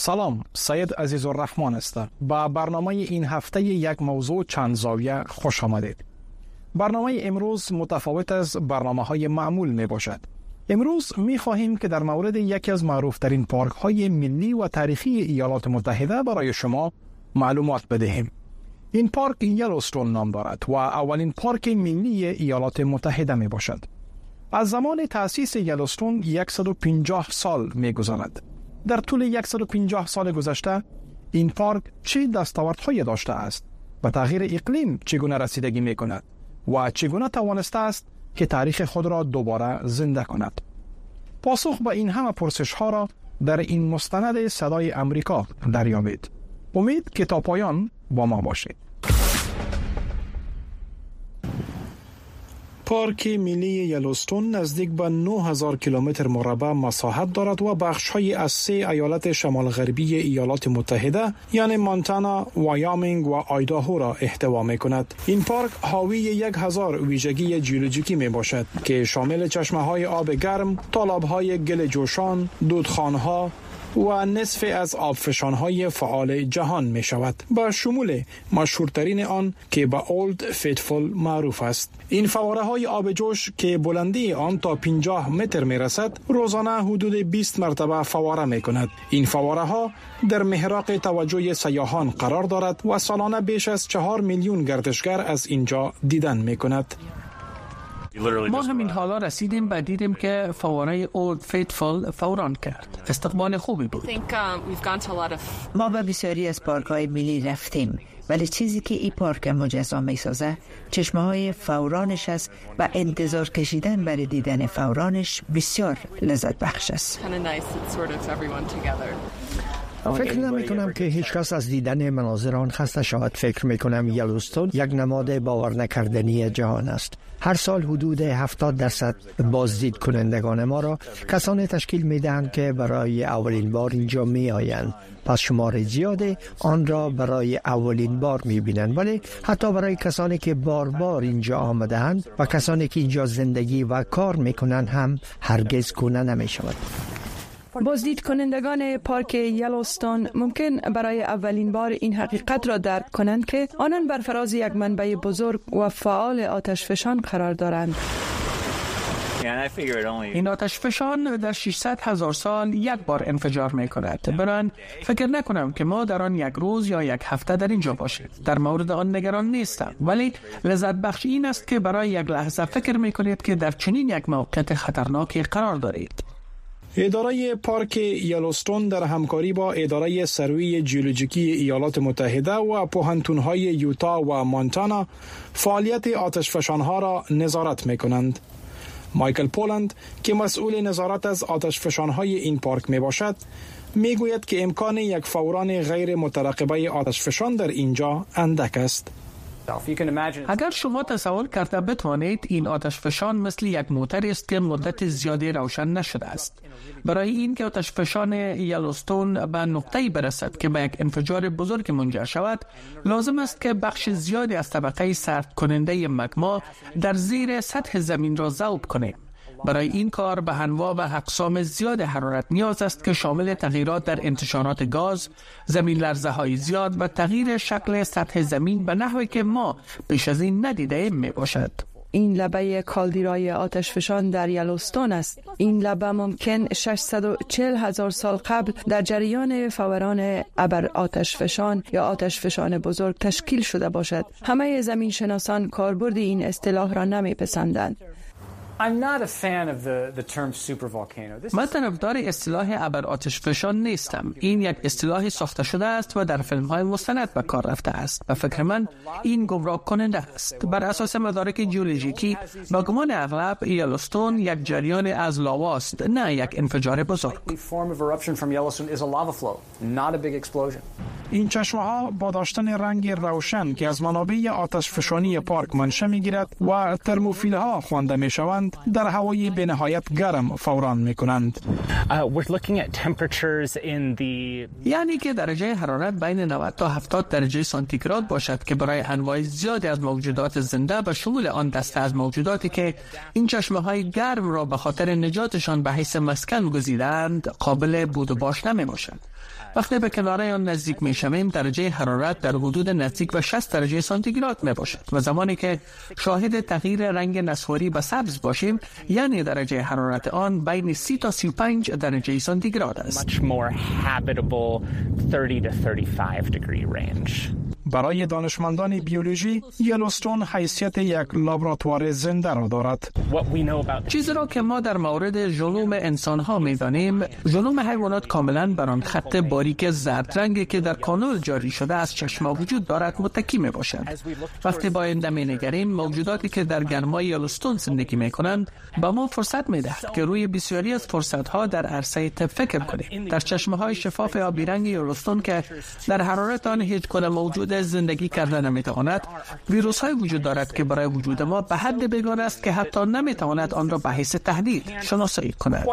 سلام، سید عزیزالرحمن است. با برنامه این هفته یک موضوع چند زاویه خوش آمدید. برنامه امروز متفاوت از برنامه‌های معمول می باشد. امروز می خواهیم که در مورد یکی از معروفترین پارک های ملی و تاریخی ایالات متحده برای شما معلومات بدهیم. این پارک یلوستون نام دارد و اولین پارک ملی ایالات متحده می باشد. از زمان تأسیس یلوستون 150 سال می گذرد. در طول 150 سال گذشته این پارک چه دستاوردهایی داشته است؟ به تغییر اقلیم چگونه رسیدگی می کند و چگونه توانسته است که تاریخ خود را دوباره زنده کند؟ پاسخ به این همه پرسش ها را در این مستند صدای امریکا دریابید. امید که تا پایان با ما باشید. پارک ملی یلوستون نزدیک به 9000 کیلومتر مربع مساحت دارد و بخش‌هایی از 3 ایالت شمال غربی ایالات متحده یعنی مونتانا، وایومینگ و آیداهو را احتوا می‌کند. این پارک حاوی 1000 ویژگی ژئولوژیکی میباشد که شامل چشمه‌های آب گرم، تالاب‌های گل جوشان، دودخانه‌ها و نصف از آبفشان‌های فعال جهان می شود، با شمول مشهورترین آن که به اولد فیتفول معروف است. این فواره‌های آب جوش که بلندی آن تا 50 متر می رسد، روزانه حدود 20 مرتبه فواره می کند. این فواره‌ها در محراق توجه سیاحان قرار دارد و سالانه بیش از 4 میلیون گردشگر از اینجا دیدن می کند. ما همین حالا رسیدیم و دیدیم که فواره اولد فیتفول فوران کرد. استقبال خوبی بود. ما به بسیاری از پارک‌های ملی رفتیم، ولی چیزی که این پارک مجزا می‌سازه چشمه‌های فورانش است و انتظار کشیدن برای دیدن فورانش بسیار لذت بخش است. فکر نمی کنم که هیچ کس از دیدن مناظر آن خسته شود. فکر می کنم یلوستون یک نماد باور نکردنی جهان است. هر سال حدود 70% بازدید کنندگان ما را کسانی تشکیل می دهند که برای اولین بار اینجا می آیند. پس شمار زیاده آن را برای اولین بار می بینند، ولی حتی برای کسانی که بار اینجا آمده‌اند و کسانی که اینجا زندگی و کار می کنند هم هرگز گونه نمی شود. بازدید کنندگان پارک یلوستون ممکن برای اولین بار این حقیقت را درک کنند که آنان بر فراز یک منبع بزرگ و فعال آتشفشان قرار دارند. این آتشفشان در 600,000 سال یک بار انفجار می کند. برای فکر نکنم که ما در آن یک روز یا یک هفته در اینجا باشیم. در مورد آن نگران نیستم، ولی لذت بخش این است که برای یک لحظه فکر می کنید که در چنین یک موقعیت خطرناکی قرار دارید. اداره پارک یلوستون در همکاری با اداره سروی ژئولوژیکی ایالات متحده و پوهنتون‌های یوتا و مونتانا فعالیت آتشفشان‌ها را نظارت می‌کنند. مایکل پولند که مسئول نظارت از آتشفشان‌های این پارک میباشد، میگوید که امکان یک فوران غیر مترقبه آتشفشان در اینجا اندک است. اگر شما تصور کرده بتوانید، این آتشفشان مثل یک موتر است که مدت زیادی روشن نشده است. برای این که آتشفشان یلوستون به نقطه‌ای برسد که به یک انفجار بزرگ منجر شود، لازم است که بخش زیادی از طبقه سرد کننده مگما در زیر سطح زمین را ذوب کنیم. برای این کار به انواع و اقسام زیاد حرارت نیاز است که شامل تغییرات در انتشارات گاز، زمین لرزه های زیاد و تغییر شکل سطح زمین به نحوی که ما پیش از این ندیده ایم می باشد. این لبه کالدیرای آتشفشان در یلوستون است. این لبه ممکن 640,000 سال قبل در جریان فوران ابر آتشفشان یا آتشفشان بزرگ تشکیل شده باشد. همه زمین شناسان کاربرد این اصطلاح را نمی‌پسندند. من طرفدار اصطلاح ابر آتشفشان نیستم. این یک اصطلاح ساخته شده است و در فیلم‌های مستند به کار رفته است. به فکر من این گمراه کننده است. بر اساس مدارک ژئولوژیکی، با گمان اغلب یلوستون یک جریان از لاوا است، نه یک انفجار بزرگ. این چشمه‌ها با داشتن رنگ روشن که از منابع آتشفشانی پارک منشأ می‌گیرد و ترموفیل‌ها خوانده می‌شوند، کنند در هوای به نهایت گرم فوران می کنند. یعنی که درجه حرارت بین 90 تا 70 درجه سانتیگراد باشد که برای انواع زیادی از موجودات زنده به شمول آن دسته از موجوداتی که این چشمه‌های گرم را به خاطر نجاتشان به حیث مسکن گزیدند قابل بود و باش نمی باشند. وقتی به کناره آن نزدیک می شویم درجه حرارت در حدود نزدیک به 60 درجه سانتیگراد می باشد و زمانی که شاهد تغییر رنگ نسواری به سبز باشیم یعنی درجه حرارت آن بین 30 تا 35 درجه سانتیگراد است. برای دانشمندان بیولوژی یلوستون حیثیت یک لابراتوار زنده را دارد. چیزی را که ما در مورد ژنوم انسان ها می دانیم، ژنوم حیوانات کاملا بر آن خط باریک زرد رنگی که در کانال جاری شده از چشم وجود دارد متکی می باشد. وقتی با آینده می نگریم، موجوداتی که در گرمای یلوستون زندگی می کنند با ما فرصت می دهد که روی بسیاری از فرصت ها در عرصه طب فکر کنیم. در چشمه های شفاف آبی رنگ یلوستون که در حرارت آن هیچ گونه موجود زندگی کرده نمیتواند، ویروس های وجود دارد که برای وجود ما به حد بیگانه است که حتی نمیتواند آن را به حیث تهدید شناسایی کند.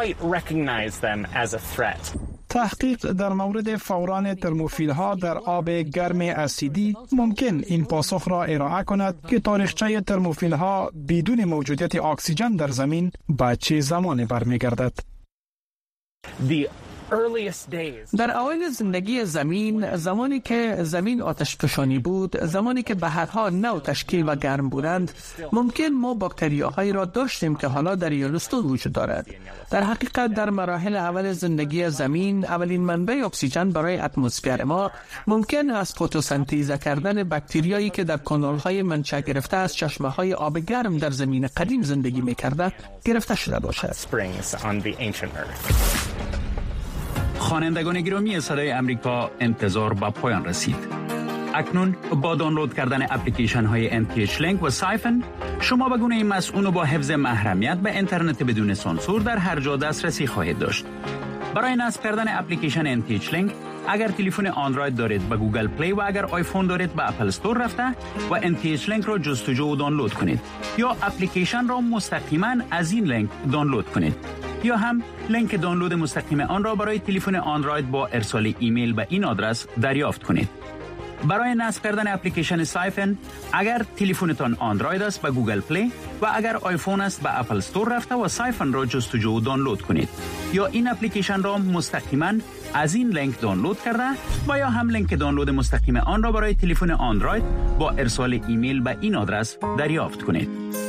تحقیق در مورد فوران ترموفیل ها در آب گرم اسیدی ممکن این پاسخ را ارائه کند که تاریخچه ترموفیل ها بدون موجودیت اکسیژن در زمین به چه زمانی برمیگردد. در اوایل زندگی زمین، زمانی که زمین آتش فشانی بود، زمانی که بحرها نو تشکیل و گرم بودند، ممکن ما باکتریاهایی را داشتیم که حالا در یلوستون وجود دارد. در حقیقت در مراحل اول زندگی زمین، اولین منبع اکسیژن برای اتمسفر ما ممکن است فتوسنتز کردن باکتریایی که در کانال‌های منشأ گرفته از چشمه‌های آب گرم در زمین قدیم زندگی می‌کردند گرفته شده باشد. خوانندگان گرامی صدای امریکا، انتظار به پایان رسید. اکنون با دانلود کردن اپلیکیشن های NTH لینک و سایفن شما به گونه مسئول با حفظ محرمیت به اینترنت بدون سانسور در هر جا دسترسی خواهید داشت. برای نصب کردن اپلیکیشن NTH لینک اگر تلفن اندروید دارید به گوگل پلی و اگر آیفون دارید به اپل استور رفته و NTH لینک را جستجو و دانلود کنید یا اپلیکیشن را مستقیما از این لینک دانلود کنید یا هم لینک دانلود مستقیم آن را برای تلفن اندروید با ارسال ایمیل به این آدرس دریافت کنید. برای نصب کردن اپلیکیشن سایفن اگر تلفنتان اندروید است به گوگل پلی و اگر آیفون است به اپل استور رفته و سایفن را جستجو و دانلود کنید یا این اپلیکیشن را مستقیما از این لینک دانلود کرده و یا هم لینک دانلود مستقیم آن را برای تلفن اندروید با ارسال ایمیل به این آدرس دریافت کنید.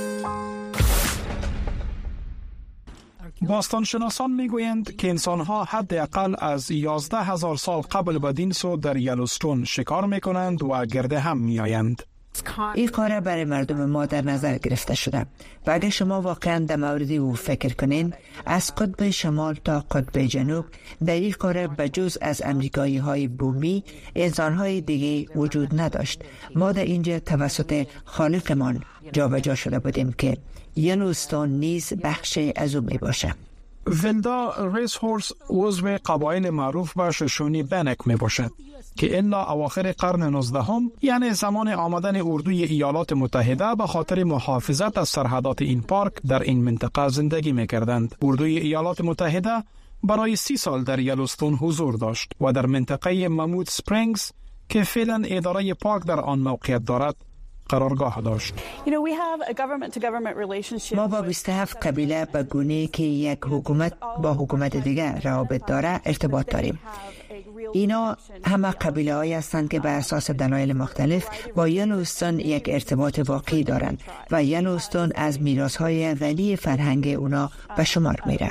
باستانشناسان میگویند که انسان‌ها حداقل از 11,000 سال قبل بدین سو در یلوستون شکار میکنند و گرده هم میآیند. این کار برای مردم ما در نظر گرفته شده و اگر شما واقعا در مورد او فکر کنین، از قطب شمال تا قطب جنوب در این کار بجز از امریکایی های بومی انسان های دیگه وجود نداشت. ما در اینجا توسط خالقمان جابجا شده بودیم که یلوستون نیز بخش از او می باشه. ولدا ریس هورس عضو قبایل معروف به ششونی بنک می باشد که الا اواخر قرن 19 یعنی زمان آمدن اردوی ایالات متحده به خاطر محافظت از سرحدات این پارک در این منطقه زندگی می کردند. اردوی ایالات متحده برای 30 سال در یلوستون حضور داشت و در منطقه مموت سپرینگز که فعلا اداره پارک در آن موقعیت دارد قرارگاه داشت. ما با 27 قبیله به گونه‌ای که یک حکومت با حکومت دیگر روابط داره ارتباط داریم. اینا همه قبیله هایی هستند که به اساس دلایل مختلف با یلوستون یک ارتباط واقعی دارند و یلوستون از میراث های غنی فرهنگ اونا به شمار میره.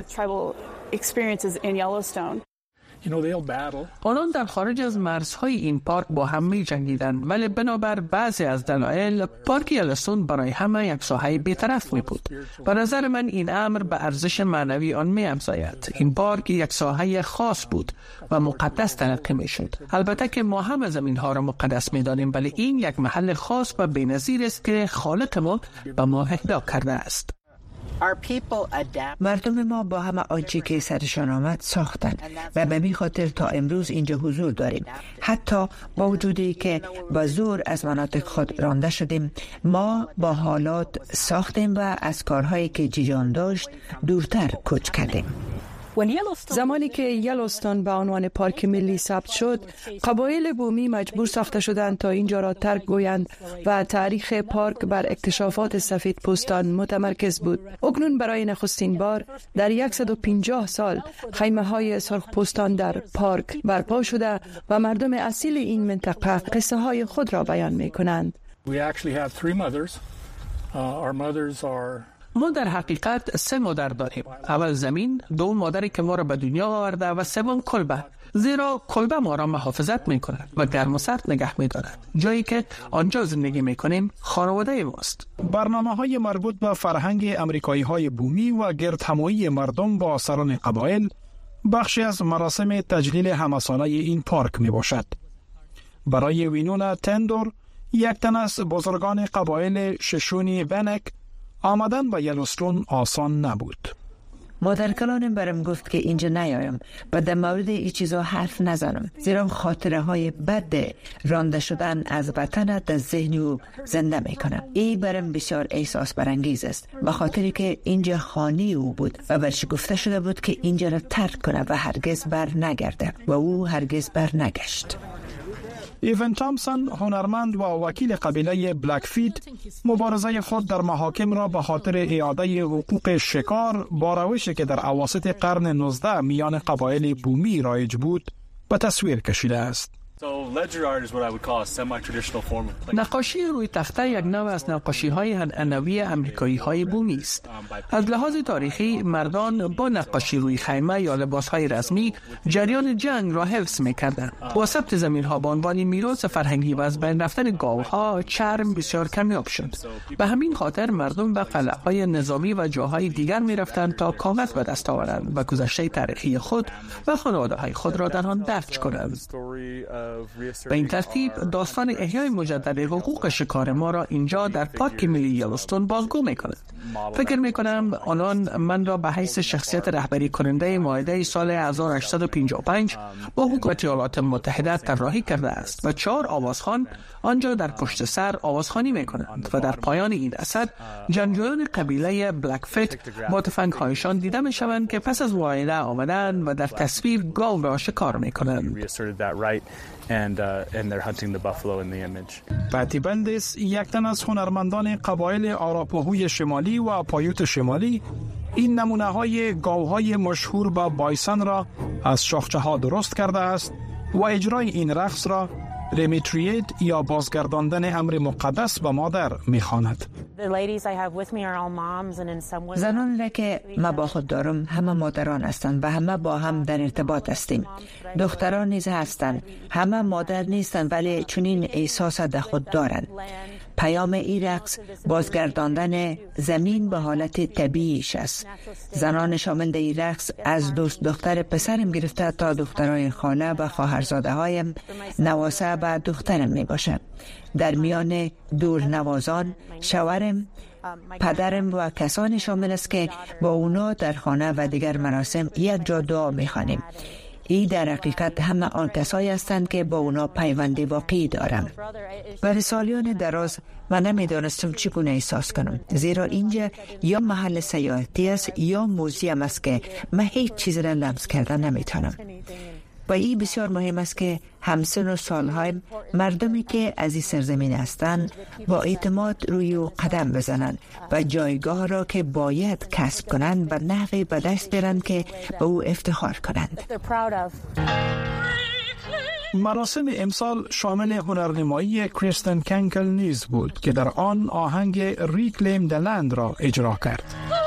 آنان در خارج از مرزهای این پارک با هم می جنگیدند، ولی بنابر بعضی از دلایل پارک یلوستون برای همه یک ساحه بی‌طرف می بود. به نظر من این امر به ارزش معنوی آن می افزاید. این پارک یک ساحه خاص بود و مقدس تلقی می شد. البته که ما هم زمین ها را مقدس می دانیم، ولی این یک محل خاص و بی‌نظیر است که خالق ما به ما اهدا کرده است. مردم ما با همه آنچه که سرشان آمد ساختند و به این خاطر تا امروز اینجا حضور داریم. حتی با وجودی که با زور از مناطق خود رانده شدیم، ما با حالات ساختیم و از کارهایی که جریان داشت دورتر کوچ کردیم. زمانی که یلوستون به عنوان پارک ملی ثبت شد، قبایل بومی مجبور ساخته شدند تا اینجا را ترک گویند و تاریخ پارک بر اکتشافات سفید پوستان متمرکز بود. اکنون برای نخستین بار در 150 سال خیمه های سرخ پوستان در پارک برپا شده و مردم اصیل این منطقه قصه های خود را بیان می کنند. ما در حقیقت 3 مادر داریم. اول زمین، دوم مادری که ما را به دنیا آورده و سوم کلبه. زیرا کلبه ما را محافظت می کند و گرم و سرد نگه می دارد. جایی که آنجا زندگی می کنیم خانواده ماست. برنامه‌های مربوط به فرهنگ امریکایی‌های بومی و گردهمایی مردم با سران قبایل بخشی از مراسم تجلیل همساله این پارک می باشد. برای وینونا تندور، یک تن از بزرگان قبایل ششونی ونک، آمدن به یلوستون آسان نبود. مادر کلانم برم گفت که اینجا نیایم و در مورد این چیزا حرف نزنم، زیرا خاطره های بد رانده شدن از وطن در ذهن او زنده میکنم. این برم بسیار احساس برانگیز است، به خاطری که اینجا خانه او بود و برش گفته شده بود که اینجا را ترک کنه و هرگز بر نگرده و او هرگز بر نگشت. ایون تامسون، هنرمند و وکیل قبیله بلکفیت، مبارزه خود در محاکم را به خاطر اعاده حقوق شکار با روشی که در اواسط قرن 19 میان قبایل بومی رایج بود به تصویر کشیده است. نقاشی روی تخته یک نوع از نقاشی‌های عنعنوی امریکایی‌های بومی است. از لحاظ تاریخی، مردان با نقاشی روی خیمه یا لباس‌های رسمی جریان جنگ را حفظ می‌کردند. با ثبت زمین‌ها به عنوان میراث فرهنگی و از بین رفتن گاوها، چرم بسیار کمیاب شد. به همین خاطر مردم به قلعه‌های نظامی و جاهای دیگر می‌رفتند تا کاغذ به دست آورند و گذشته تاریخی خود و خانواده‌های خود را در آن درج کنند. به این ترتیب داستان احیای مجدد حقوق شکار ما را اینجا در پارک ملی یلوستون بازگو می‌کند. فکر می‌کنم آنان من را به حیث شخصیت رهبری کننده معاهده سال 1855 با حکومت ایالات متحده طراحی کرده است و 4 آوازخوان آنجا در پشت سر آوازخوانی می‌کنند و در پایان این اثر جنگجویان قبیله بلکفیت با تفنگ‌هایشان دیده می‌شوند که پس از معاهده آمدند و در تصویر گاو را شکار می‌کنند. and they're hunting the buffalo in the image. پاتی بندس، یک تن از هنرمندان قبایل آراپاهوی شمالی و پایوت شمالی، این نمونه‌های گاوهای مشهور با بایسن را از شاخچه‌ها درست کرده است و اجرای این رقص را رمیتریت یا بازگرداندن امر مقدس به مادر می‌خواند. زنان را که ما با خود دارم همه مادران هستند و همه با هم در ارتباط هستیم. دختران نیز هستند، همه مادر نیستند ولی چنین احساس در خود دارند. پیام این رقص بازگرداندن زمین به حالت طبیعیش است. زنان شامل در این رقص از دختر پسرم گرفته تا دخترای خاله و خواهرزاده هایم، نواسه و دخترم می باشد. در میان دور نوازان شوهرم، پدرم و کسانی شامل است که با اونا در خانه و دیگر مراسم یک جا دعا می خوانیم. این در حقیقت همه آن کسایی هستند که با اونا پیوند واقعی دارم. برای سالیان دراز من نمیدانستم چگونه احساس کنم، زیرا اینجا یا محل سیاحتی است یا موزیم است که من هیچ چیز را لمس کردن نمیتونم. و این بسیار مهم است که همسن و سالهای مردمی که از این سرزمین هستند با اعتماد روی او قدم بزنند و جایگاه را که باید کسب کنند و نحوی به دست بیارند که به او افتخار کنند. مراسم امسال شامل هنرنمایی کریستن کنکل نیز بود که در آن آهنگ ریکلیم د لند را اجرا کرد.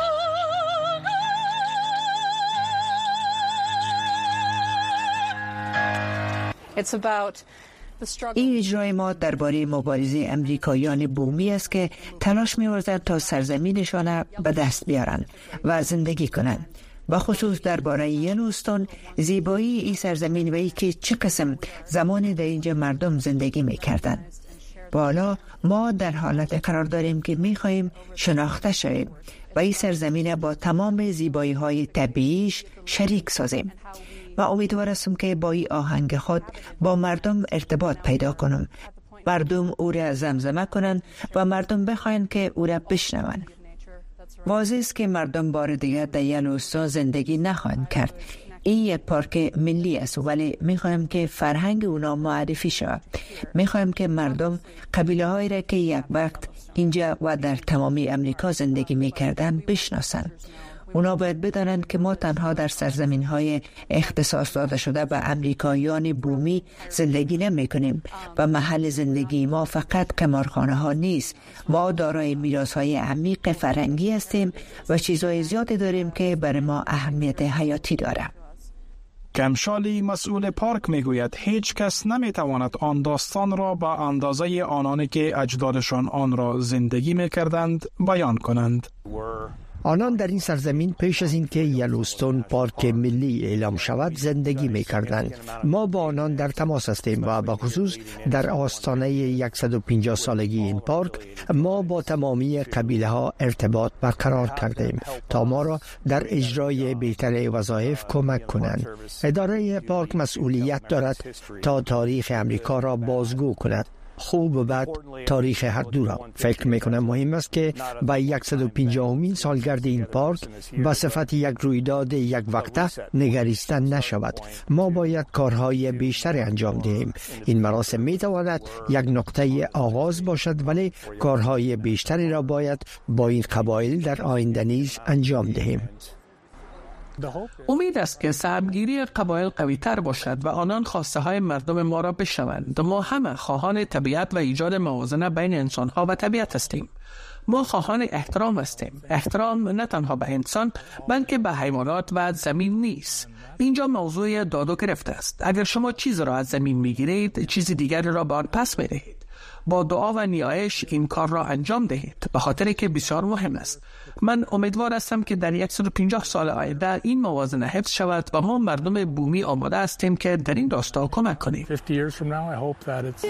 این اجرای ما درباره مبارزه امریکاییان بومی است که تلاش می‌ورزند تا سرزمینشان به دست بیارند و زندگی کنند. با خصوص درباره یلوستون، زیبایی این سرزمین و ای که چه قسم زمانی در اینجا مردم زندگی می‌کردند. بالا ما در حالت قرار داریم که می‌خواهیم شناخته شویم و این سرزمین با تمام زیبایی های طبیعیش شریک سازیم. و امیدوار هستم که با این آهنگ خود با مردم ارتباط پیدا کنم، مردم او را زمزمه کنن و مردم بخواین که او را بشنون. واضح است که مردم بار دیگر در یلوستون زندگی نخواهند کرد. این یک پارک ملی است، ولی میخوایم که فرهنگ اونا معرفی شود. میخوایم که مردم قبیله هایی را که یک وقت اینجا و در تمامی امریکا زندگی میکردن بشناسند. اونا باید بدانند که ما تنها در سرزمین های اختصاص داده شده به امریکایان بومی زندگی نمی کنیم و محل زندگی ما فقط قمارخانه ها نیست. ما دارای میراث های عمیق فرهنگی هستیم و چیزهای زیادی داریم که برای ما اهمیت حیاتی داره. کمشالی مسئول پارک میگوید هیچ کس نمیتواند آن داستان را به اندازه آنانی که اجدادشان آن را زندگی میکردند بیان کنند. آنان در این سرزمین پیش از اینکه یلوستون پارک ملی اعلام شود زندگی می‌کردند. ما با آنان در تماس هستیم و به خصوص در آستانه 150 سالگی این پارک ما با تمامی قبیله ها ارتباط برقرار کردیم تا ما را در اجرای بهتر وظایف کمک کنند. اداره پارک مسئولیت دارد تا تاریخ امریکا را بازگو کند، خوب و بد تاریخ هر دو را. فکر میکنم مهم است که به 150مین سالگرد این پارک به صفت یک رویداد یک وقته نگریسته نشود. ما باید کارهای بیشتر انجام دهیم. این مراسم میتواند یک نقطه آغاز باشد، ولی کارهای بیشتری را باید با این قبایل در آینده نیز انجام دهیم. امید است که سهمگیری قبایل قوی تر باشد و آنان خواسته های مردم ما را بشنوند. ما همه خواهان طبیعت و ایجاد موازنه بین انسان ها و طبیعت هستیم. ما خواهان احترام هستیم. احترام نه تنها به انسان بلکه به حیوانات و زمین نیست. اینجا موضوع داد و گرفت است. اگر شما چیز را از زمین میگیرید، چیز دیگری را به آن پس میدهید. با دعا و نیایش این کار را انجام دهید، به خاطر که بسیار مهم است. من امیدوار هستم که در 150 سال آینده این موازنه حفظ شود و ما مردم بومی آماده هستیم که در این راستا کمک کنیم. 50 years from now, I hope that it's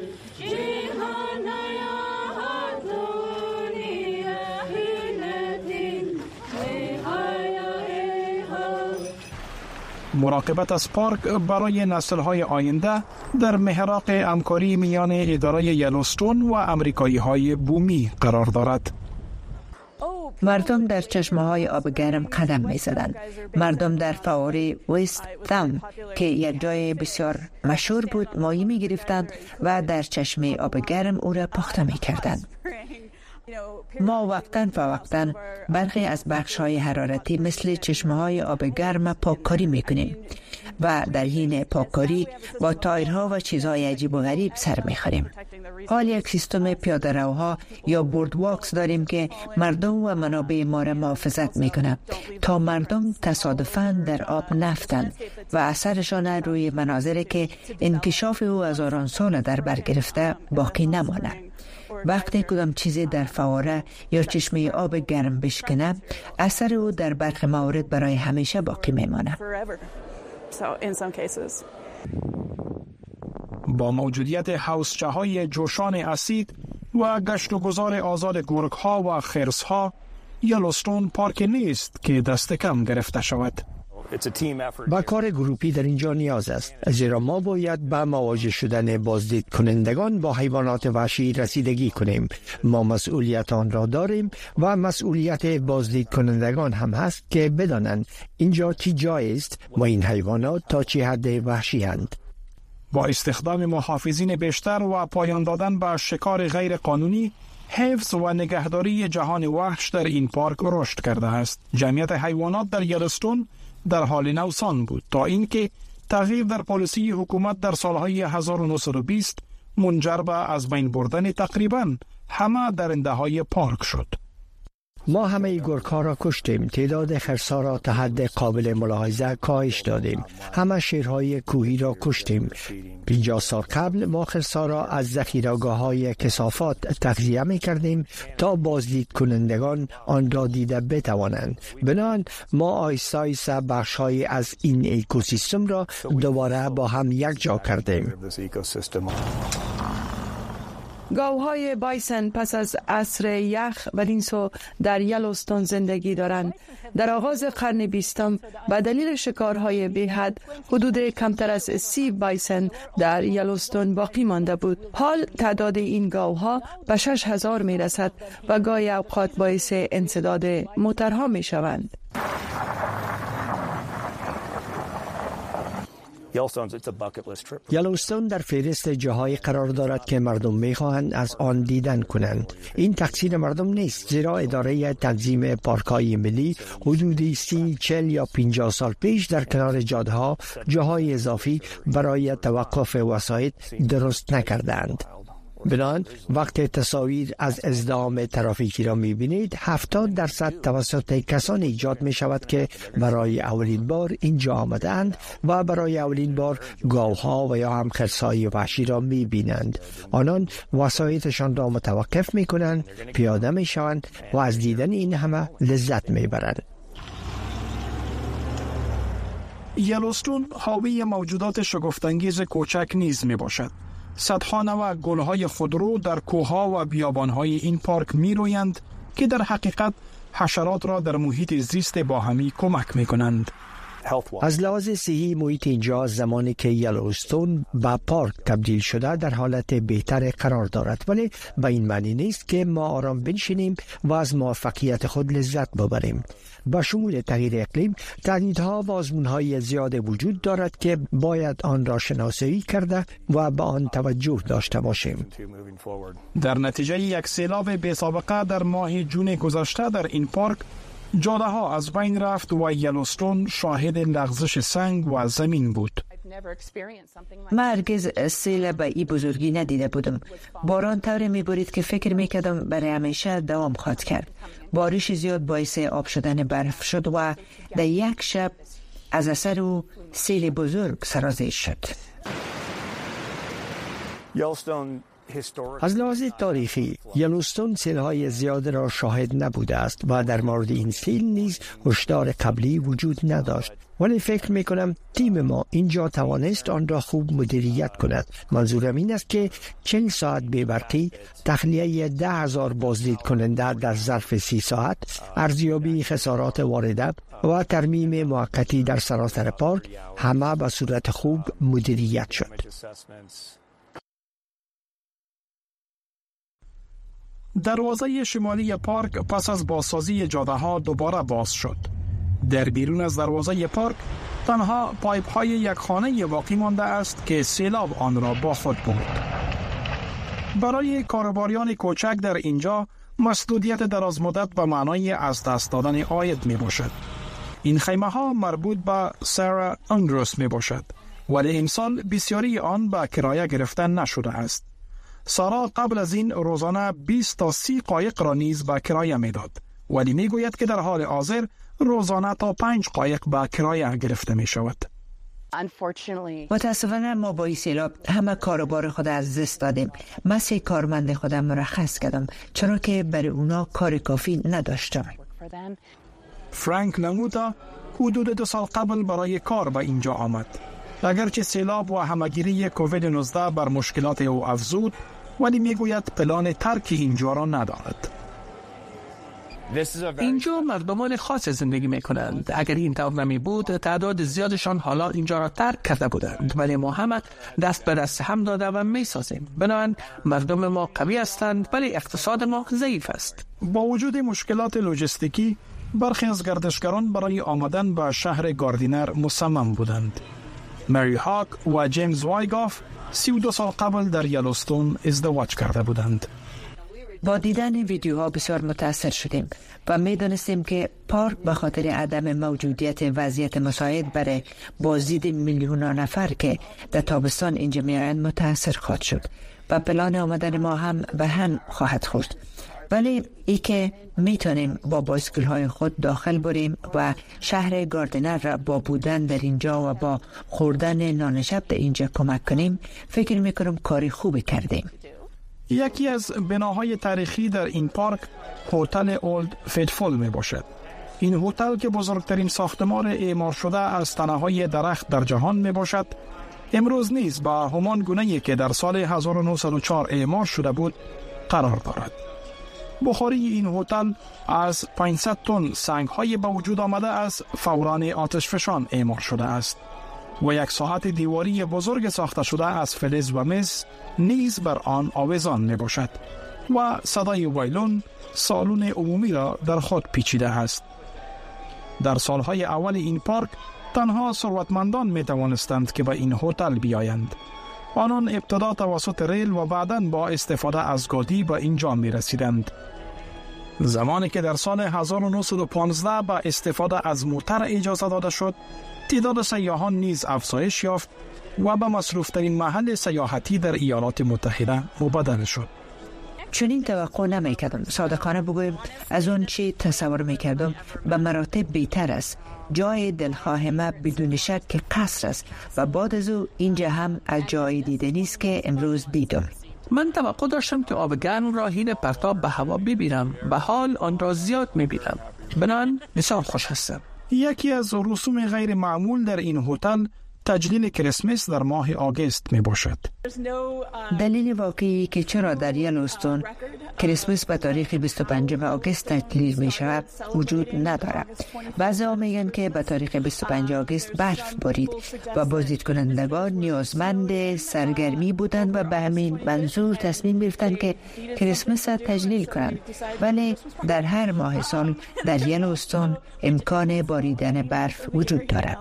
مراقبت از پارک برای نسل‌های آینده در محراق همکاری میان اداره یلوستون و امریکایی‌های بومی قرار دارد. مردم در چشمه‌های آب گرم قدم می‌زدند. مردم در فواره وست تام که یک جای بسیار مشهور بود ماهی می‌گرفتند و در چشمه آب گرم او را پخته می‌کردند. ما وقتاً فوقتاً برخی از بخش‌های حرارتی مثل چشمه‌های آب گرم پاککاری می‌کنیم و در حین پاککاری با تایرها و چیزهای عجیب و غریب سر می‌خوریم. حال یک سیستم پیاده روها یا بورد واکس داریم که مردم و منابع ما را محافظت می‌کنه تا مردم تصادفاً در آب نفتند و اثرشان روی مناظری که انکشاف او هزاران سال در بر گرفته باقی نماند. وقتی کدام چیزی در فواره یا چشمه آب گرم بشکنه، اثر او در برخی موارد برای همیشه باقی میمانه. با موجودیت حوضچه‌های جوشان اسید و گشت و گذار آزاد گرگ‌ها و خرس‌ها، یلوستون پارک نیست که دست کم گرفته شود. با کار گروپی در اینجا نیاز است، زیرا ما باید با مواجه شدن بازدید کنندگان با حیوانات وحشی رسیدگی کنیم. ما مسئولیت آن را داریم و مسئولیت بازدید کنندگان هم هست که بدانند اینجا چی جای است و این حیوانات تا چه حد وحشی هستند. با استخدام محافظین بیشتر و پایان دادن به شکار غیر قانونی، حفظ و نگهداری جهان وحش در این پارک رشد کرده است. جمعیت حیوانات در یلوستون در حال نوسان بود تا اینکه تغییر در پالیسی حکومت در سالهای 1920 منجر به از بین بردن تقریباً همه درنده‌های پارک شد. ما همه گرگ‌ها را کشتیم، تعداد خرس‌ها را تا حد قابل ملاحظه کاهش دادیم، همه شیرهای کوهی را کشتیم. 50 سال قبل ما خرس‌ها را از ذخیره‌گاه‌های کثافات تغذیه می‌کردیم تا بازدید کنندگان آن را دیده بتوانند. بنابراین ما آهسته آهسته بخش‌هایی از این اکوسیستم را دوباره با هم یک جا کردیم. گاوهای بایسن پس از عصر یخ بدین سو در یلوستون زندگی دارند. در آغاز قرن 20 به دلیل شکارهای بی‌حد حدود کمتر از 30 بایسن در یلوستون باقی مانده بود. حال تعداد این گاوها به 6000 می رسد و گاهی اوقات باعث انسداد موترها می شوند. یلوستون در فهرست جاهای قرار دارد که مردم می‌خواهند از آن دیدن کنند. این تقصیر مردم نیست، زیرا اداره تنظیم پارک‌های ملی حدودی 30، 40 یا 50 سال پیش در کنار جاده‌ها جاهای اضافی برای توقف وسایط درست نکردند. بنابراین وقتی تصاویر از ازدحام ترافیکی را می‌بینید 70% توسط کسانی ایجاد می‌شود که برای اولین بار اینجا آمدند و برای اولین بار گاوها و یا هم خرس‌های وحشی را می‌بینند. آنان وسایطشان را متوقف می‌کنند، پیاده می‌شوند و از دیدن این همه لذت می‌برند. یلوستون حاوی موجودات شگفت‌انگیز کوچک نیز میباشد. صدها نوع گل‌های خودرو در کوه‌ها و بیابان‌های این پارک می‌رویند که در حقیقت حشرات را در محیط زیست باهمی کمک می‌کنند. از لحاظ صحی محیط اینجا زمانی که یلوستون به پارک تبدیل شده در حالت بهتر قرار دارد، ولی به این معنی نیست که ما آرام بنشینیم و از موفقیت خود لذت ببریم. با شمول تغییر اقلیم تهدیدها و آزمون‌های زیاد وجود دارد که باید آن را شناسایی کرده و به آن توجه داشته باشیم. در نتیجه یک سیلاب بی‌سابقه در ماه جون گذشته در این پارک جاده ها از بین رفت و یلوستون شاهد لغزش سنگ و زمین بود. من هرگز سیل به این بزرگی ندیده بودم. باران طوری می‌بارید که فکر می‌کردم برای همیشه دوام خواهد کرد. بارش زیاد باعث آب شدن برف شد و در یک شب از اثر او سیل بزرگ سرازیر شد. از لحاظ تاریخی یلوستون سیل‌های زیاد را شاهد نبوده است و در مورد این سیل نیز هشدار قبلی وجود نداشت، ولی فکر می‌کنم تیم ما اینجا توانست آن را خوب مدیریت کند. منظورم این است که 40 ساعت بی‌برقی، تخلیه 10,000 بازدید کننده در ظرف 30 ساعت، ارزیابی خسارات وارده و ترمیم موقتی در سراسر پارک همه به صورت خوب مدیریت شد. دروازه شمالی پارک پس از بازسازی جاده ها دوباره باز شد. در بیرون از دروازه پارک تنها پایپ های یک خانه باقی مانده است که سیلاب آن را با خود برد. برای کاروباریان کوچک در اینجا مسدودیت دراز مدت به معنای از دست دادن عاید می باشد. این خیمه ها مربوط به سارا اندروس می باشد، ولی امسال بسیاری آن به کرایه گرفتن نشده است. سارا قبل از این روزانه 20 تا 30 قایق را نیز به کرایه میداد، ولی میگوید که در حال حاضر روزانه تا 5 قایق به کرایه گرفته می شود. متاسفانه ما با این سیلاب همه کاروبار خود از دست دادیم. من 3 کارمند خودم مرخص کردم چرا که برای اونا کار کافی نداشتم. فرانک لنگوتا حدود 2 سال قبل برای کار به اینجا آمد. اگرچه سیلاب و همه‌گیری کووید 19 بر مشکلات او افزود، ولی میگوید پلان ترک اینجا را ندارد. اینجا مردمان خاص زندگی میکنند. اگر این طور نمی بود تعداد زیادشان حالا اینجا را ترک کرده بودند، ولی ما همه دست به دست هم داده و میسازیم. بنابراین مردم ما قوی هستند ولی اقتصاد ما ضعیف است. با وجود مشکلات لوجستیکی برخی از گردشگران برای آمدن به شهر گاردینر مصمم بودند. مری هاک و جیمز وایگاف 32 سال قبل در یلوستون ازدواج کرده بودند. با دیدن ویدیوها بسیار متاثر شدیم و می‌دانستیم که پارک به خاطر عدم موجودیت وضعیت مساعد برای بازدید میلیون‌ها نفر که در تابستان اینجا می‌آیند متاثر خواهد شد و پلان آمدن ما هم به هم خواهد خورد. ولی ای که میتونیم با بایسکل‌های خود داخل بریم و شهر گاردینر را با بودن در اینجا و با خوردن نان شب در اینجا کمک کنیم، فکر میکنم کاری خوبی کردیم. یکی از بناهای تاریخی در این پارک هتل اولد فیتفول می باشد. این هتل که بزرگترین ساختمان اعمار شده از تنه‌های درخت در جهان می باشد، امروز نیز با همان گونه‌ای که در سال 1904 اعمار شده بود قرار دارد. بخاری این هتل از 500 تن سنگ‌های به وجود آمده از فوران آتشفشان اعمار شده است و یک ساعت دیواری بزرگ ساخته شده از فلز و مس نیز بر آن آویزان می باشد و صدای وایلون سالن عمومی را در خود پیچیده است. در سالهای اول این پارک تنها ثروتمندان می توانستند که به این هتل بیایند. آنان ابتدا توسط ریل و بعداً با استفاده از گاڑی به اینجا می رسیدند. زمانی که در سال 1915 با استفاده از موتر اجازه داده شد، تعداد سیاحان نیز افزایش یافت و به مصروفترین محل سیاحتی در ایالات متحده مبادله شد. چنین توقع نمی‌کردم. صادقانه بگویم از اون چی تصور می‌کردم به مراتب بهتر است. جای دلخواه ما بدون شک که قصر است و بعد از او اینجا هم از جای دیدنی است که امروز دیدم. من توقع داشتم که آب گرم را حین پرتاب به هوا ببینم. به حال آن را زیاد می‌بینم. بنان بسیار خوش هستم. یکی از رسوم غیر معمول در این هتل تجلیل کریسمس در ماه آگوست می باشد. دلیل واقعی که چرا در یلوستون کریسمس به تاریخ 25 آگوست تجلیل می شود وجود ندارد. بعضی میگن که به تاریخ 25 آگوست برف بارید و بازدید کنندگان نیازمند سرگرمی بودند و به همین منظور تصمیم گرفتند که کریسمس را تجلیل کنند. ولی در هر ماه سال در یلوستون امکان باریدن برف وجود دارد.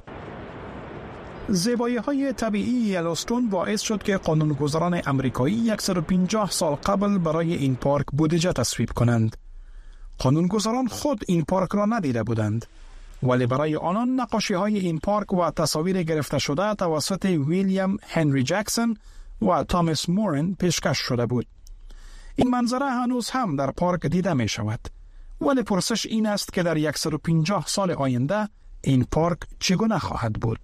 زیبایی‌های طبیعی یلوستون باعث شد که قانونگذاران امریکایی 150 سال قبل برای این پارک بودجه تصویب کنند. قانونگذاران خود این پارک را ندیده بودند، ولی برای آنان نقاشی‌های این پارک و تصاویر گرفته شده توسط ویلیام هنری جکسون و تامس مورن پیشکش شده بود. این منظره هنوز هم در پارک دیده می شود، ولی پرسش این است که در 150 سال آینده این پارک چگونه خواهد بود؟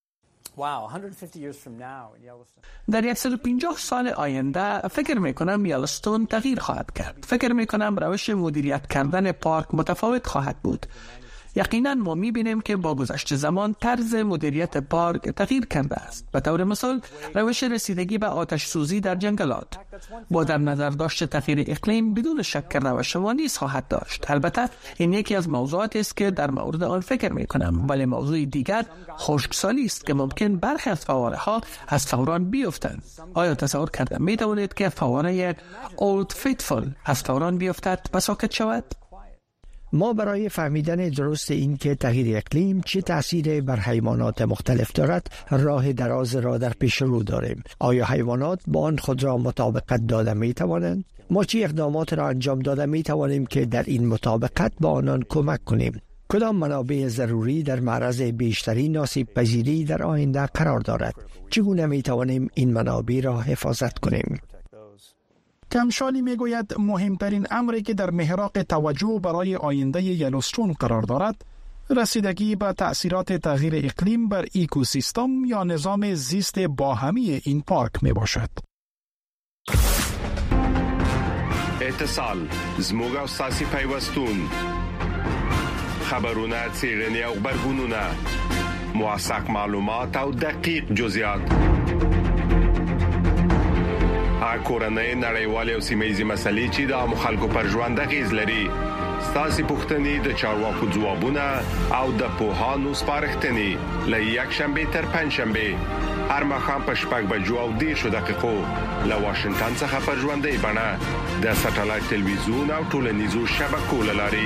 در 150 سال آینده فکر میکنم یلوستون تغییر خواهد کرد. فکر میکنم روش مدیریت کردن پارک متفاوت خواهد بود. یقینا ما میبینیم که با گذشت زمان طرز مدیریت پارک تغییر کرده است. به طور مثال روش رسیدگی به آتش سوزی در جنگلات با در نظر داشت تغییر اقلیم بدون شک روش ما نیز خواهد داشت. البته این یکی از موضوعاتی است که در مورد آن فکر میکنم، ولی موضوع دیگر خشکسالی است که ممکن برخی از فواره ها از فوران بیفتند. آیا تصور کرده میتوانید که فواره اولد فیتفول از فوران بیفتد و ساکت شود؟ ما برای فهمیدن درست این که تغییر اقلیم چه تأثیری بر حیوانات مختلف دارد راه دراز را در پیش رو داریم. آیا حیوانات با آن خود را مطابقت داده می توانند؟ ما چه اقدامات را انجام داده می توانیم که در این مطابقت با آنان کمک کنیم؟ کدام منابع ضروری در معرض بیشتری ناسیب پذیری در آینده قرار دارد؟ چگونه می توانیم این منابع را حفاظت کنیم؟ کمشالی میگوید مهمترین امری که در محراق توجه برای آینده یلوستون قرار دارد رسیدگی به تأثیرات تغییر اقلیم بر اکوسیستم یا نظام زیست باهمی این پارک می باشد. اتصال زموږ او ساسي پیوستون خبرونه څېړنې او خبرګونونه موثق معلومات او دقیق جزئیات کورنۍ نړیوالې او سیمه‌ییزې مسلې چې د خلکو پر ژوند اغیز لري ستاسو پوښتنې د چارواکو ځوابونه او د پوهانو سپارښتنې له یک شنبه تر پنځ شنبه هر مخام په شپږ بجو او 10 دقیقو له واشنگټن څخه پر ژوندۍ بڼه د ساتلایت تلویزیون او ټولنیزو شبکو لاري.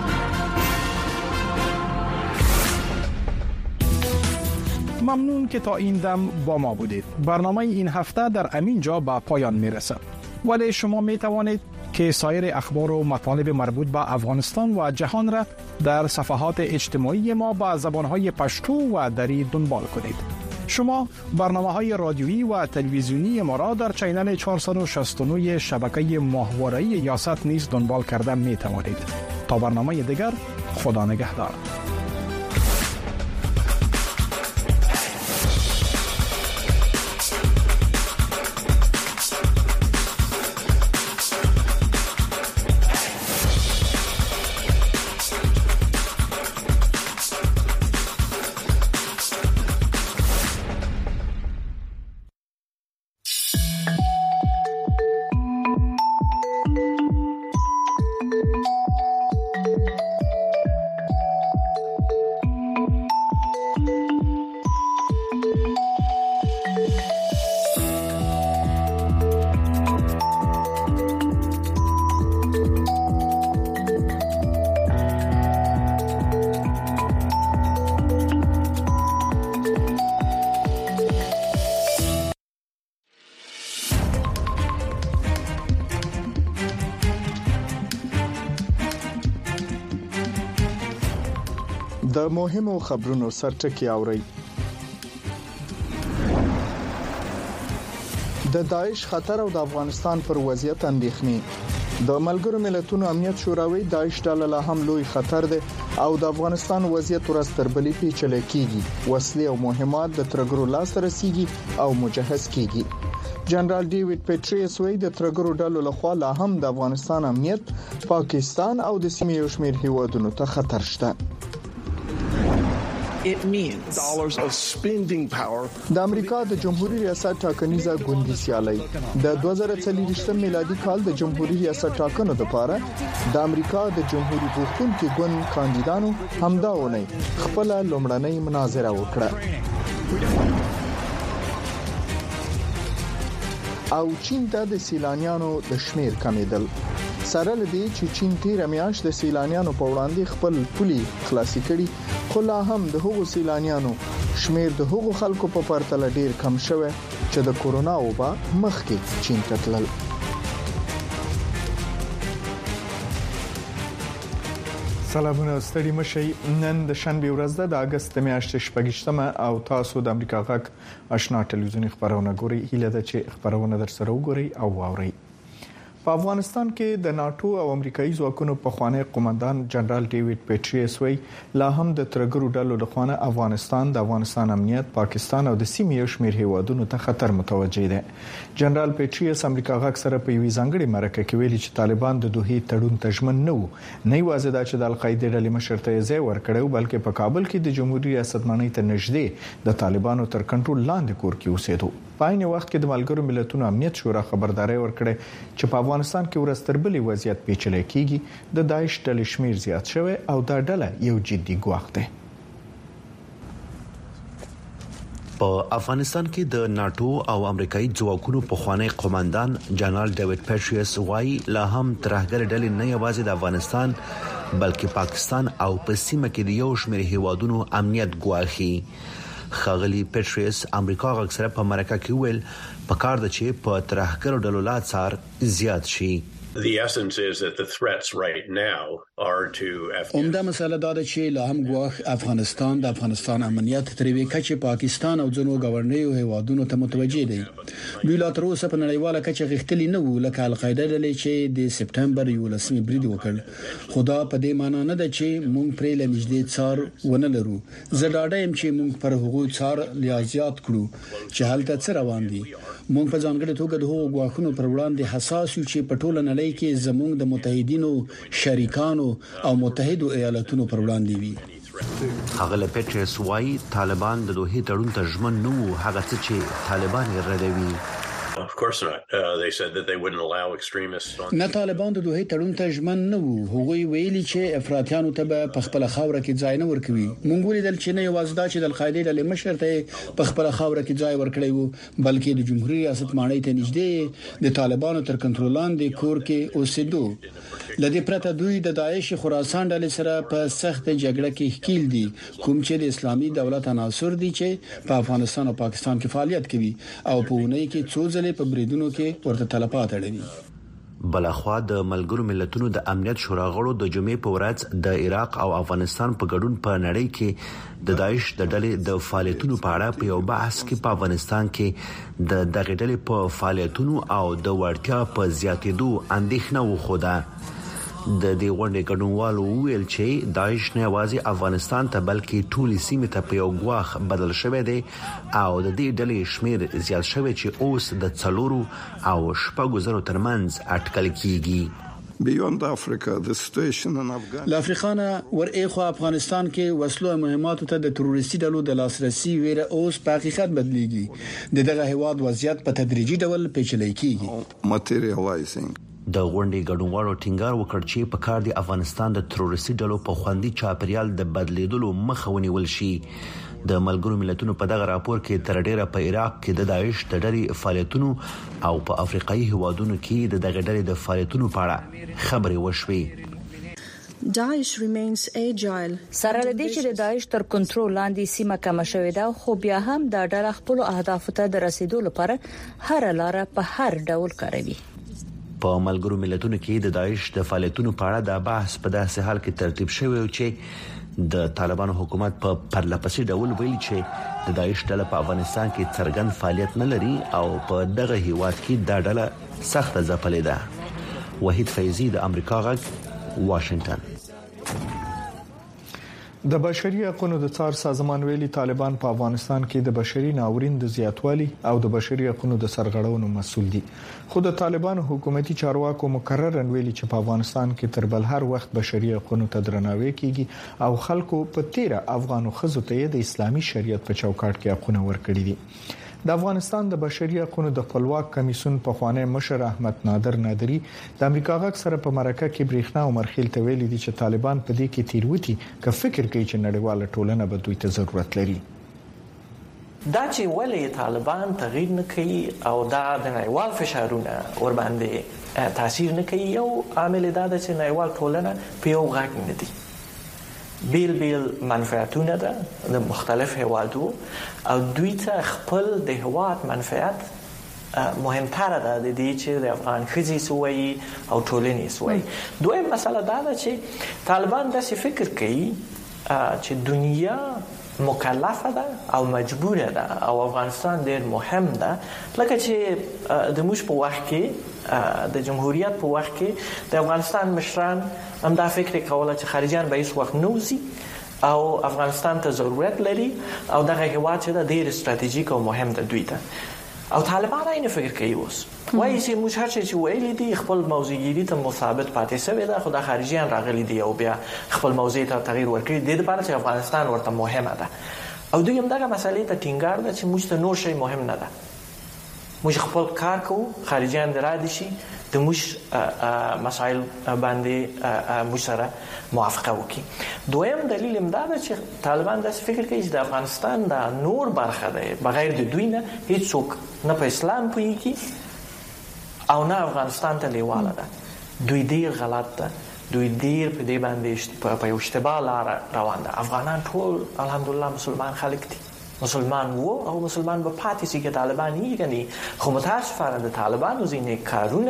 ممنون که تا این دم با ما بودید. برنامه این هفته در همین جا به پایان میرسد. ولی شما می توانید که سایر اخبار و مطالب مربوط به افغانستان و جهان را در صفحات اجتماعی ما با زبانهای پشتو و دری دنبال کنید. شما برنامه‌های رادیویی و تلویزیونی ما را در چینل 469 شبکه ماهواره‌ای یاست نیز دنبال کرده می توانید. تا برنامه دیگر، خدا نگهدار. د مهمو خبرونو سرټکی اوري. د داعش خطر او د افغانستان پر وضعیت اندېښنې. د ملګرو ملتونو امنیت شوراوي داعش ډله لا هم لوی خطر ده او د افغانستان وضعیت ورځ تر بلې پیچلې کیږي. وسلې او مهمات د ترګرو لاس رسیږي او مجهز کیږي. جنرال ډیوډ پیټریس وایي د ترګرو ډلو لخوا لا هم د افغانستان امنیت، پاکستان او د سیمې یو شمېر هیوادونو ته خطر شته. It means dollars of spending power. د امریکا د جمهوریت ریاست ټاکنیزه ګوندي سیالي د 2023 میلادي کال د جمهوریت ریاست ټاکنو لپاره د امریکا د جمهوریت غوښتونکو ګوند کاندیدانو همداونه خپل لومړنۍ مناظره وکړه. او چین ته د سیلانیانو د شمیر کمیدل. سره لدی چې چین تیر میاشت د سیلانیانو په وړاندې خپل پولي خلاصي کړي، خو لا هم د هغو سیلانیانو شمیر د هغو خلکو په پرتله ډیر کم شوی چې د کورونا وبا مخکې چین ته تلل. سلامونه ستړي مشي. نن د شنبه ورځ ده د اگست میاشتې 28مه او تاسو د امریکا غږ آشنا ټلویزیونی خبرونه ګوري. هیله ده چې خبرونه در سره وګورئ او واورئ. په افغانستان کې د ناتو او امریکایي ځواکونو په خوانی قومندان جنرال ډیوډ پیټریس وایي لا هم د ترګرو ډلو له خوانه افغانستان امنیت، پاکستان او د سیمې یو شمېر هیوادونو ته خطر متوجه دي. جنرال پیټریس امریکا غږ سره په یوې ځانګړي مرکه کې ویلي چې طالبان د دوه تړون تضمن نه یوازې دا چې د القاعده ډلې مشر ته ځای ورکړو، بلکې په کابل کې د جمهوریت ریاست مانۍ ته نږدې د طالبانو تر کنټرول لاندې کور کې اوسېدو. په عین وخت کې د ملګرو ملتونو امنیت شورا خبرداري ورکړه چې په افغانستان کې ورځ تر بلې وضعیت پیچلې کیږي. د داعش ډلې شمیر زیات شوی او دا ډله یو جدي ګواښ ده. په افغانستان کې د ناتو او امریکایي ځواکونو په خوانی قومندان جنرال ډیوډ پیټریس وایي لا هم ترهګر ډلې نه یوازې د افغانستان بلکې پاکستان او په سیمه کې د یو شمېر هیوادونو امنیت ګواښي. خاغلی پیټریس امریکا غږ سره په مرکه کې ویل پکار د چې په ترهګر ډلو لا څار زیات شي. The essence is that the threats right now are to عمده مسله دا ده چې لا هم ګواښ د افغانستان امنیت تر وی کچې پاکستان او ځینو گورنیو هیوادونو ته متوجه دي. دوی لا تر اوسه په نړیواله کچه غښتلي نه وو لکه القاعده ډلې چې د سپټمبر 11 برید وکړ. خدا په دې معنی نه ده چې موږ پرې لنجدې څار ونه لرو. زه ډاډه يم چې موږ پر هغو څار لیازيات کړو چې حالت څه روان دي. موږ په ځانګړي توګه د هغو ګواښونو پر وړاندې حساس یو چې په ټوله نړۍ کې زموږ د متحدینو شریکانو او متحدو ایالاتونو پر وړاندې وي. هغه پیټریس وايي طالبان د دوه تړون تضمن نه وو، هغه څه چې طالبان یې ردوي. Of course not. They said that they wouldn't allow extremists. نه طالبان د دوه تړون تضمن نه وو. هغوی ویلي چې افراطیانو ته په خپل خاور کې ځای نه ورکوي. مونږ ولیدل چې نه یوازې دا چې د القاعده ډلې مشر ته په خپل خاور کې ځای ورکړی وو، بلکې د جمهوریت ریاست مانۍ ته نږدې د طالبانو تر کنټرول لاندې کور کې اوسېدو. لدې پرته دوی د داعش خراسان ډلې سره په سخت جګړه کې ښکیل دي، کوم چې د اسلامي دولت عناصر دي چې په افغانستان او پاکستان کې فعالیت کوي او په اونۍ کې څو ځلې په بریدونو کې ورته تلفات اړوي. بلخوا د ملګرو ملتونو د امنیت شورا غړو د جمعې په ورځ د عراق او افغانستان په ګډون په نړۍ کې د داعش د ډلې د فعالیتونو په اړه په یو بحث کې په افغانستان کې د دغه ډلې په فعالیتونو او د وړتیا په زیاتېدو اندېښنه وخوده. د دې غونډې ګډونوالو ویل چې داعش نه یوازې افغانستان ته بلکې ټولې سیمې ته په یو ګواښ بدل شوی دی او د دې ډلې شمیر زیات شوی چې اوس د 4 او 6 زرو ترمنځ اټکل کیږي. Beyond Africa, the situation in Afghanistan. لافریقانه ورېخو افغانستان کې وسلو او مهماتو ته د تروریستي ډلو د لاسرسي ویره اوس په حقیقت بدلیږي. دغه هیواد وضعیت په تدریجي ډول پیچلې کیږي. Materializing. د غونډې ګډونوالو ټینګار وکړ چې په کار دی افغانستان د تروریستي ډلو په خوندي چاپریال د بدلیدلو مخه ونیول شي. د ملګرو ملتونو په دغه راپور کې تر ډیره په عراق کې د داعش د ډلې فعالیتونو او په افریقایي هیوادونو کې د دغه ډلې د فعالیتونو په اړه خبرې وشوې. داعش remains agile. سره لدې چې د داعش تر کنټرول لاندې سیمه کم شوې ده، خو بیا هم د ډله خپل اهداف ته د رسیدو لپاره هر لار په هر ډول کاروي. په ملګرو ملتونو کې د داعش د فعالیتونو په اړه د بحث په داسې حال کې ترتیب شوی چې د طالبانو حکومت په پرلپسې ډول ویلي چې د داعش ډله په افغانستان کې څرګند فعالیت نه لري او په دغه هیواد کې دا ډله سخت ځپلې ده. وحید فیضی د امریکا غږ واشنگټن. د بشري حقوقو د څار سازمان ویلي طالبان په افغانستان کې د بشري ناورین د زیاتوالي او د بشري حقوقو د سرغړونو مسؤل دي. خو د طالبان حکومتي چارواکو مکررا ویلي چې په افغانستان کې تر بل هر وخت بشري حقوقو ته درناوی کیږي او خلکو په تیره افغانو خزو ته د اسلامي شریعت په چوکاټ کې حقوق ورکړي دي. د افغانستان د بشري حقوقو د خپلواک کمیسیون په خوانی مشر احمد نادر نادری د امریکا غږ سره په مرکه کې بریښنا او مرخیل ته ویلي دي چې طالبان په دې کې تیروتي که فکر کوي چې نړیواله ټولنه به دوی ته ضرورت لري. دا چې ولې طالبان تغییر نه کوي او دا د نړیوال فشارونه ور باندې تاثیر نه کوي، یو عامل دا د چې نړیوال ټولنه په یو غږ نه دي. بیل منفعتونه ده د مختلف هوادو او دوی ته خپل د هواد منفعت مهمتره ده د دې چې د افغان خزي سوي او ټولنې سوي. دویم مسله دا ده چې طالبان داسې فکر کوي چې دنیا مکلفه ده او مجبوره ده او افغانستان ډیر مهم ده، لکه چې د موږ په وخت کې د جمهوریت په وخت کې د افغانستان مشران هم دا فکر کوله چې خارجيان به هیڅ وخت نوځي او افغانستان ته ضرورت لري او دغه هیواد چې ډیر استراتیژیک او مهم ده دوی ته. او طالبان یې فکر کوي اوس وایي چې موږ هر چې ویلي دي خپل موضوعګيري ته مثابت پاتې شوی ده، خو د خارجيان راغلي دي او بیا خپل موضوع ته تغییر ورکړي د لپاره چې افغانستان ورته مهمه ده. او دوی هم دغه مسلې ته ټینګار ده چې موږ ته نور شی مهم نه ده، موږ خپل کار کوو، خارجيان درادي شي د موږ مسائل باندې موږ سره موافقه وکړي. دویم دلیل هم دا ده چې طالبان داسې فکر کوي چې د افغانستان د نور برخه ده بغیر د دوی نه هیڅوک نه په اسلام پوهیږي او نه افغانستان ته لیواله ده. دوی ډیر غلط ده، دوی ډیر په دې باندې په یو اشتباه لار روان ده. افغانان ټول الحمدلله مسلمان خلک دي، مسلمان وو او مسلمان به پاتې شي که طالبان یې غني. خو متاسفانه د طالبانو ځینې کارونه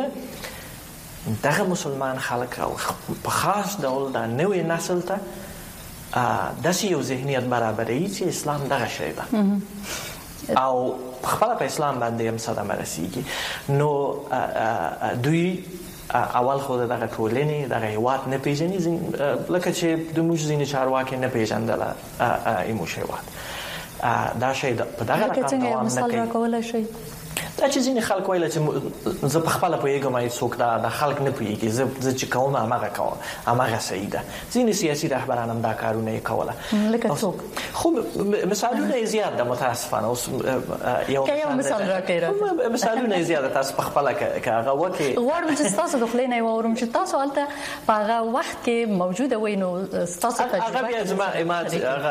دغه مسلمان خلک او په خاص ډول د نوې نسل ته داسې یو ذهنیت برابروي چې اسلام دغه شی ده او خپل په اسلام باندې هم صدمه رسیږي. نو دوی اول خو دغه ټولنې دغه هیواد نه پیژني، لکه چې د موږ ځینې چارواکي نه پیژندله ایمو هیواد. دا شی په دغه رقم دوام نه کوي. دا چې ځینې خلک وایي چې زه په خپل پوهیږم چې څوک دا خلک نه پوهیږي، زه چې کوم هغه کوم هغه صحیح ده. ځینې سیاسي رهبران هم دا کارونه کوله، لکه څوک خو مثالونه زیات ده متاسفانه. اوس یو مثال راکړئ، مثالونه زیات تاسو په خپل کې هغه وکي غواړم چې تاسو د خلینو اورم چې تاسو البته په هغه وخت کې موجوده وای نو تاسو هغه بیا زما هغه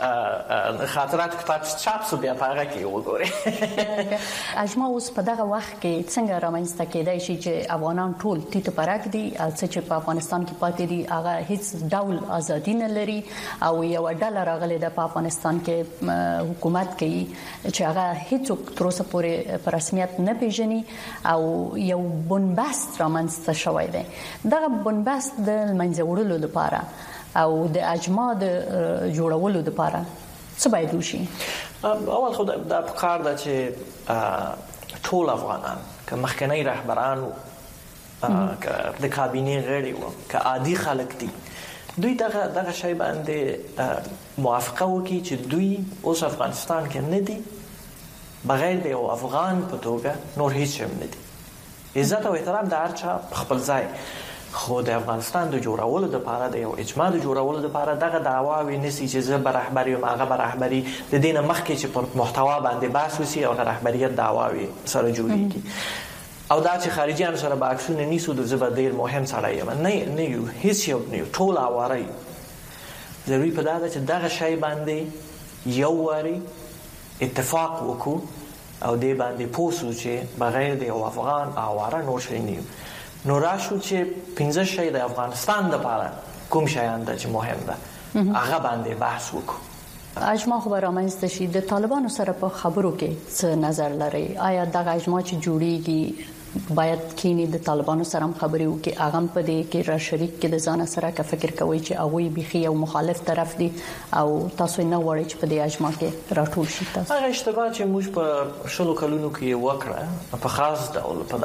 خاطرات کتاب چاپ سو بیا په هغه کې وګورئ. اجماع اوس په دغه وخت کې څنګه رامنځته کېدای شي چې افغانان ټول تیت پرک دي او چې په افغانستان کې پاتې دي هغه هیڅ ډول ازادي نه لري او یو ډله راغلي د افغانستان کې حکومت کوي چې هغه هیڅ تر اوسه پورې په رسمیت نه پیژني او یو بنبست رامنځته شوی دی. دغه بنبست د منځوړلو لپاره او د اجماع د جوړولو لپاره څه باید وشي؟ اول خو دا کار ده چې ټول افغانان که مخکنی رهبران که د کابینه غړي وو که عادي خلک دي دوی دغه شی باندې موافقه وکړي چې دوی اوس افغانستان کې نه دي، بغیر د یو افغان په توګه نور هیڅ هم نه دي. عزت او احترام د هر چا خپل ځای، خو د افغانستان د جوړولو لپاره د یو اجماع د جوړولو لپاره دغه دعواوې نسی چې زه به رهبر یم هغه به رهبري د دې نه مخکې چې پر محتوا باندې بحث وشي او د رهبریت دعواوې سره جوړیږي او دا چې خارجيان سره به عکسونه نیسو د زه به ډېر مهم سړی یم. نه یو هیڅ یو نه یو ټول اواره یو. ضروري په دا ده چې دغه شی باندې یو واري اتفاق وکړو او دې باندې پوه شو چې بغیر د یو افغان اواره نور شی نه یو. نو راشو چې 15 شی د افغانستان لپاره کوم شیان ده چې مهم ده هغه باندې بحث وکړو. اجماع خو رامنځته شي. د طالبانو سره په خبرو کې څه نظر لري؟ آیا دغه اجماع چې جوړیږي باید کینی د طالبانو سره خبرې وکړي هغه په دې کې را شریک کې د ځان سره کا فکر کوي چې هغه بيخي یو مخالف طرف دي او تاسو نه وړي چې په دې اجماع کې راټول شي تاسو هغه اشتباه چې موږ په شلو کلونو کې وکړه په خاص ډول په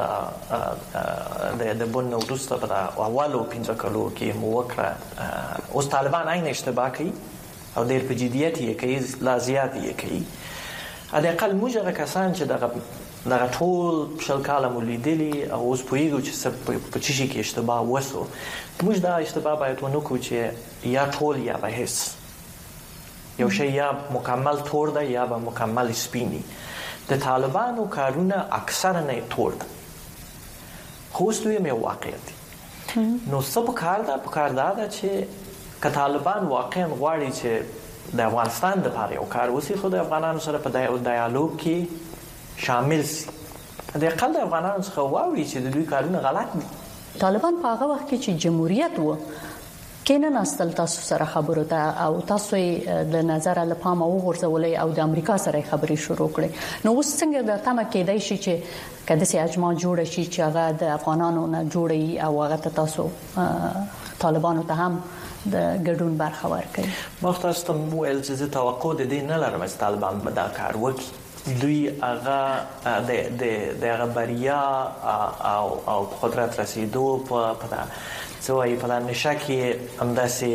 د بن ورسته په اولو 15 کلو کې مو وکړه اوس طالبان عین اشتباه کوي او ډېر په جديت یې کوي لا زیات یې کوي ا دې اقل موږ هغه کسان چې دغه ټول شل کاله مولیدلی او اوس پویګو چې په چی کې اشتباه وسو موږ دا اشتباه باید ونه کوو چې یا ټول یا به هیڅ یو شی یا مکمل تور ده یا به مکمل سپینی د طالبانو کارونه اکثر نه تور ده خو اوس دوی مې واقعیت نو سب کار ده چې که طالبان واقعا غواړي چې د افغانستان د لپاره یو کار وسی خو د افغانانو سره په ډایالوګ کې شامل سي د اقل د افغانانو څخه واوري چې د دوی کارونه غلط دي طالبان په هغه وخت کې چې جمهوریت و کینن استل تاسو سره خبرو ته او تاسو د نظر له پامه وغورځولې او د امریکا سره خبرې شروع کړې نو اوس څنګه د تمه کېدای شي چې کله چې اجماع جوړ شي چې هغه د افغانانو نه جوړي او هغه تاسو طالبانو ته هم د ګډون برخه ورکړي مختص ته ویل چې توقع د دې نه لرم چې طالبان به دا کار وکړي دوی هغه د هغه بریا او قدرت رسیدو په سوای په نشه کې همداسې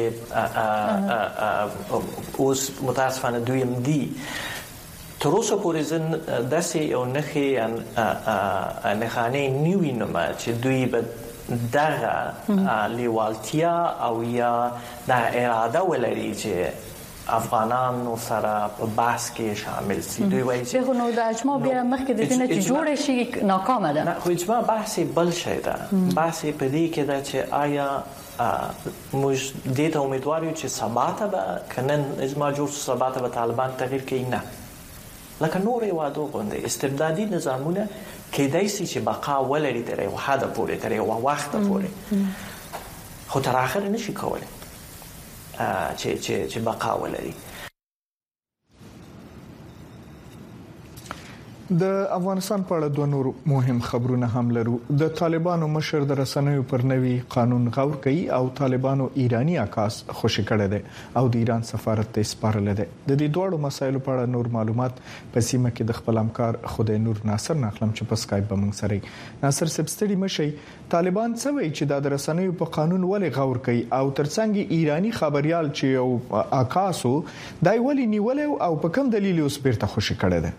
اوس متاسفانه دوی هم دي تر اوسه پورې زه داسې یو نښې نښانې نه وینم چې دوی به دغه لیوالتیا او یا د اراده ولري چې افغانانو سره په بحث کې شامل سي دوی وایي چې نو د اجماع بیا مخکې د دې نه چې جوړ شي ناکامه ده خو اجماع بحث بل شي ده بحث په دې کې ده چې آیا موږ دې ته امیدوار یو چې ثبات به کنن اجماع جوړ ثبات به طالبان تغییر کوي نه لکه نور وادو غونډه استبدادي نظامونه کېدای شي چې بقا ولري تر یو حد پورې تر یو وخت پورې خو تر اخر نشي کولای چې بقا ولري د افغانستان په اړه دوه نور مهم خبرونه هم لرو د طالبانو مشر د رسنیو پر نوي قانون غور کوي او طالبانو ایرانی عکاس خوشی کړی دی او د ایران سفارت ته سپارل دي د دې دوه مسایلو په اړه نور معلومات په سیمه کې د خپل همکار خدای نور ناصر ناخلم چې په سکایپ به موږ سره ناصر سبستړي مشي طالبان څه وایي چې د رسنیو په قانون ولې غور کوي او ترڅنګ ایرانی خبريال چې یو عکاسو دای ولې نیول او په کوم دلیل اوس بیرته خوشی کړی دی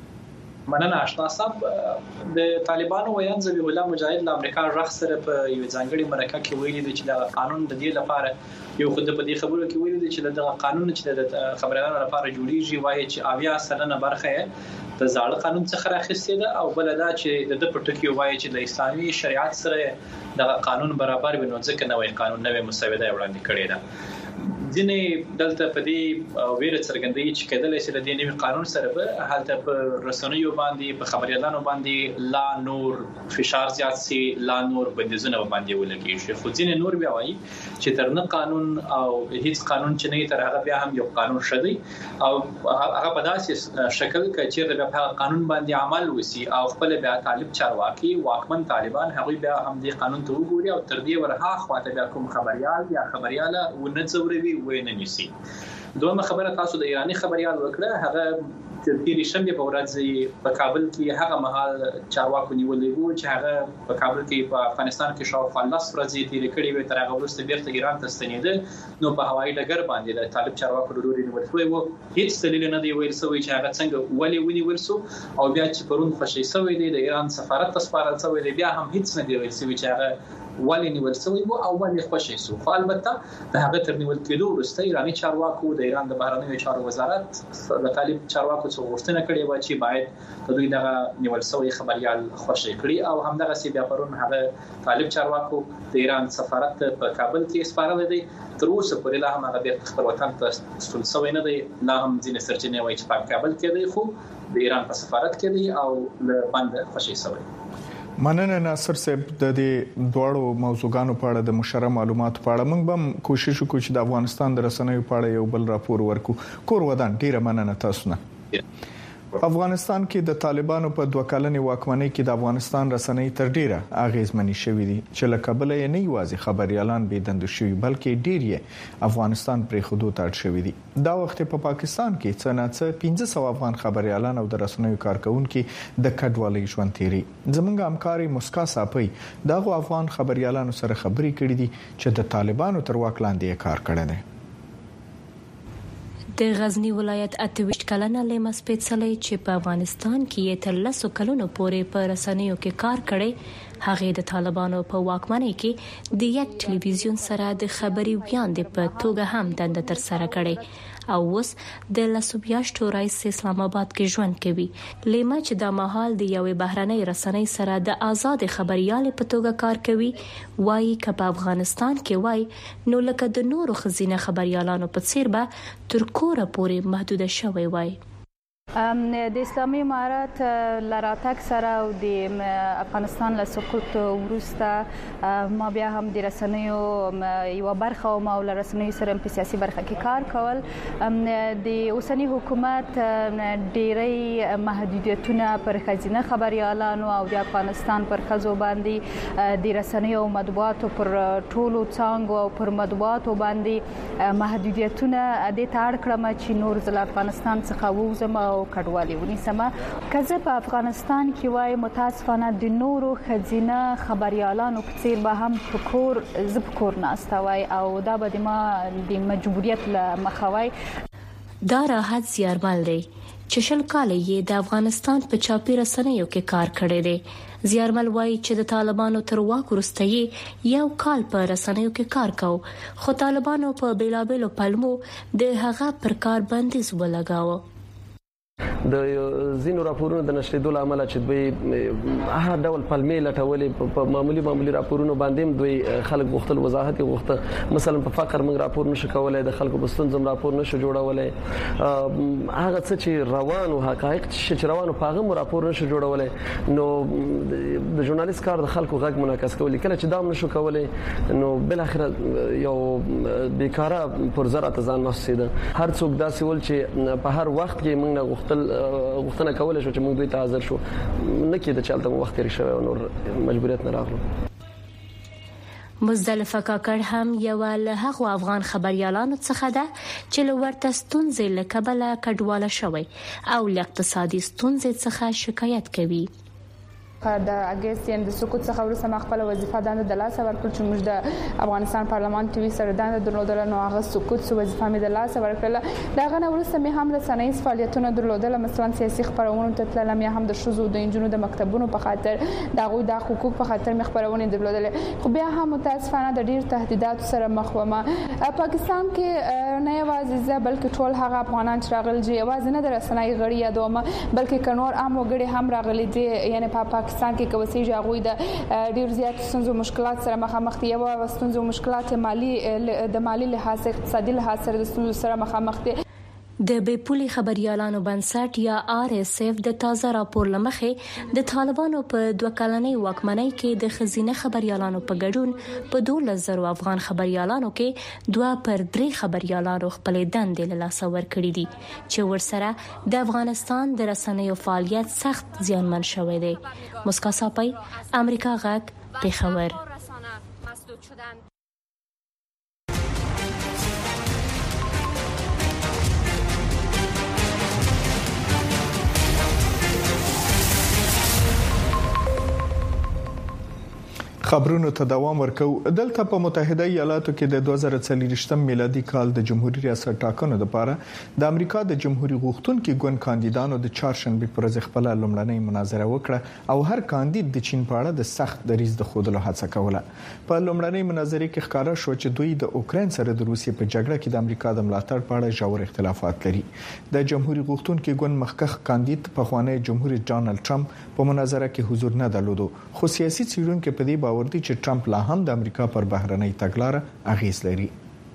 مننه آشنا صاحب د طالبانو ویان ذبیح الله مجاهد د امریکا رخ سره په یو ځانګړي مرکه کې ویلي دي چې دا قانون د دې لپاره یو خود په دې خبرو کې ویلي دي چې دا قانون چې د خبريالانو لپاره جوړیږي وایي چې 80% برخه د زاړه قانون څخه راخستې ده او بل دا چې د پټکی وایي چې د اسلامي شریعت سره د قانون برابر ویني ځکه نوې قانون نوې مسوده وړاندې کړې ده ځینې دلته په دې ویره څرګندوي چې کېدل شي د دې نوي قانون سره به حالت په رسنیو باندې په خبريالانو باندې لا نور فشار زیات سي لا نور بندیزونه باندې ولګي شي خو ځینې نور بیا وایي چې ترنه قانون او هیڅ قانون چې نه تر هغه بیا هم یو قانون شدي او هغه په داسې شکل کې چې د قانون باندې عمل وسی او خپل بیا طالب چارواکي واکمن طالبان هغه بیا هم دې قانون ته وګوري او تر دې ورها خواته بیا کوم خبريال یا خبرياله ونځوروي وینه نيسي دوه خبره تاسو د ایرانی خبريال وکړه هغه د تیری شنبه په ورځ په کابل کې هغه مهال چارواکو نیولې وو چې هغه په کابل کې په افغانستان کې شاوخوا 10 ورځې تیرې کړې وې تر هغه وروسته بیرته ایران ته ستنېده نو په هوایي ډګر باندې د طالب چارواکو ډوري نیول شوی وو هیڅ دلیل نه دی ویل شوی چې هغه څنګه ولې ونیول شو او بیا چې پرون خوشی شوی دی د ایران سفارت ته سپارل شوی دی بیا هم هیڅ نه دی ویل شوی چې هغه ولې نیول شوی وو او ولې خوشی شو خو البته د هغه تر نیول کېدو وروسته ایرانی چارواکو د ایران د بهرنیو چارو وزارت د طالب چارواکو څخه غوښتنه کړې و چې باید د دوی دغه نیول شوی خبريال خوشی کړي او همدغه سی بیا پرون هغه طالب چارواکو د ایران سفارت په کابل کې سپارل دي تر اوسه پورې لا هم هغه د خپل وطن ته ستون شوی نه دی لا هم ځینې سرچینې وایي چې په کابل کې دی خو د ایران په سفارت کې دی او له باندې خوشی شوی مننه ناصر صاحب د دې دوړو موضوعګانو په اړه د مشره معلوماتو په اړه موږ به کوشش وکړو چې د افغانستان د رسنیو په اړه یو بل راپور ورکو کور ودان ډیره مننه تاسو نه افغانستان کې د طالبانو په 2 کلنې واکمنۍ کې د افغانستان رسنۍ تر ډیره اغیزمنې شوې دي چې له کابل یې نه یوازې خبريالان بيدند شوي بلکې ډیر یې افغانستان پرې خودو تړ شوې دي. دا وخت په پاکستان کې څنګه 1500 افغان خبريالان او د رسنیو کارکونکو د کډوالۍ ژوند تیري. زمونږ همکاري مسکا صاحب دغه افغان خبريالانو سره خبرې کړې دي چې د طالبانو تر واک لاندې کار کړی دی. د غزنی ولایت 28 کلنه لیما سپیڅلې چې په افغانستان کې تر 10 کلونو پورې په رسنیو کې کار کړي هغه د طالبانو په واکمنۍ کې د یک ټلویزیون سره د خبري ویاند په توګه هم دنده تر سره کړي او اوس د لسوبیاشتو رئیس اسلام آباد کې ژوند کوي. لیما چې د ماحول د یوې بهرنۍ رسنۍ سره د آزاد خبريال په توګه کار کوي وایي چې په افغانستان کې وای نو لکه د نورو خزینه خبريالانو په څیر به تر کوره پورې محدود شوی وای. د اسلامي امارات لراتک سره او د افغانستان له سقوط وروسته ما بیا هم د رسنیو یو برخه او ما له رسنیو سره په سیاسي برخه کې کار کول. د اوسنی حکومت ډېری محدودیتونه پر خزینه خبريالانو او د افغانستان پر خزو باندې د رسنیو او مطبوعاتو پر ټولو څنګه او پر مطبوعاتو باندې محدودیتونه د تاړ کړم چې نور ځل افغانستان څخه ووزم او کډوالي ونیسمه. کزه په افغانستان کې وای متاسفانه د نورو خزینه خبريالانو په څیر به هم فکر زب کور ناستوي او دا به ما د مجبوریت له مخوي. دا راحت زیارمل دی چې شل کال یې د افغانستان په چاپی رسنیو کې کار کړی دی. زیارمل وایي چې د طالبانو تر واک وروسته یو کال په رسنیو کې کار کاوه خو طالبانو په بیلابلو پلمو د هغه پر کار بندیز ولګاوه. د زینو راپورونو د نشریدو لامل چې دوی هر ډول پلمې لټولې په معمولی راپورونو باندې دوی خلک غوښتل وضاحت غوښته. مثلا په فقر موږ راپور نشو کولای د خلکو بستونزم راپور نشو جوړولای. هغه څه چې روان او حقایق چې روان په هغه راپور نشو جوړولای. نو د ژورنالیست کار د خلکو غږ منعکس کول کله چې دا نشو کولای نو بل اخر یو بیکاره پر زراعت ځان محسوسه. هر څوک دا سوال چې په هر وخت کې موږ غوښتنه کوله چې موږ دوی ته حاضر شو نه کېده چې البته وخت لري شوی او نور مجبوریت نه راغلو. مزدلفه کاکړ هم یو له هغو افغان خبريالانو څخه ده چې له ورته ستونزې له کبله کډواله شوی او له اقتصادي ستونزې څخه شکایت کوي. د اگست د سقوط څخه وروسته مخبل وظیفه د لاسه ورکړل چې موږ د افغانستان پارلمان ټي وي سره د درلودل نو هغه سقوط سو وظیفه مې د لاسه ورکړل. دا غنه وروسته مې هم رسنیز فعالیتونه درلودل مثلا سیاسي خبرونه ته تلل مې هم د شوزو د انجونو د مکتبونو په خاطر د حقوق په خاطر مې خبرونه درلودل خو بیا هم متاسفانه د ډیر تهدیدات سره مخ ومه. پاکستان کې نه یوازې زه بلکې ټول هغه افغانان چې راغلي دي یوازې نه د رسنۍ غړي یادوم بلکې کنور عام وګړي هم راغلي دي. یعنی په پاکستان کې کوسي جاغوي د ډیر زیات ستونزو مشکلات سره مخامخ دي. یو ستونزو مشکلات مالی لحاظ اقتصادي لحاظ سره د ستونزو سره مخامخ دي. د بیپولي خبريالانو بنسټ یا RSF د تازه راپور لمخې د طالبانو په 2 کلنۍ واکمنۍ کې د خزینه خبريالانو په ګډون په 12,000 افغان خبريالانو کې 2/3 خبريالانو خپل دندې له لاسه ورکړي دي چې ورسره د افغانستان د رسنیو فعالیت سخت زیانمن شوی دی. مسکا صاحب امریکا غږ پیښور. خبرونو ته دوام ورکو. دلته په متحده ایالاتو کې د 2023 میلادي کال د جمهوریت ریاست ټاکنو لپاره د امریکا د جمهوریت غوښتونکو ګوند کاندیدانو د چهارشنبه پر ورځ خپل لومړنۍ مناظره وکړه او هر کاندید د چین په اړه د سخت دریځ د خوندلو هڅه کوله. په لومړنۍ مناظره کې ښکارا شو چې دوی د اوکرين سره د روسیې په جګړه کې د امریکا د ملاتړ په اړه ژور اختلافات لري. د جمهوریت غوښتونکو ګوند مخکښ کاندید په خوانی جمهوریت ډانلډ ټرمپ په مناظره کې حضور نه درلود خو سیاسي څیړونکو په دې باور دي چې ټرمپ لا هم د امریکا پر بهرنۍ تګلارې اغیز لري.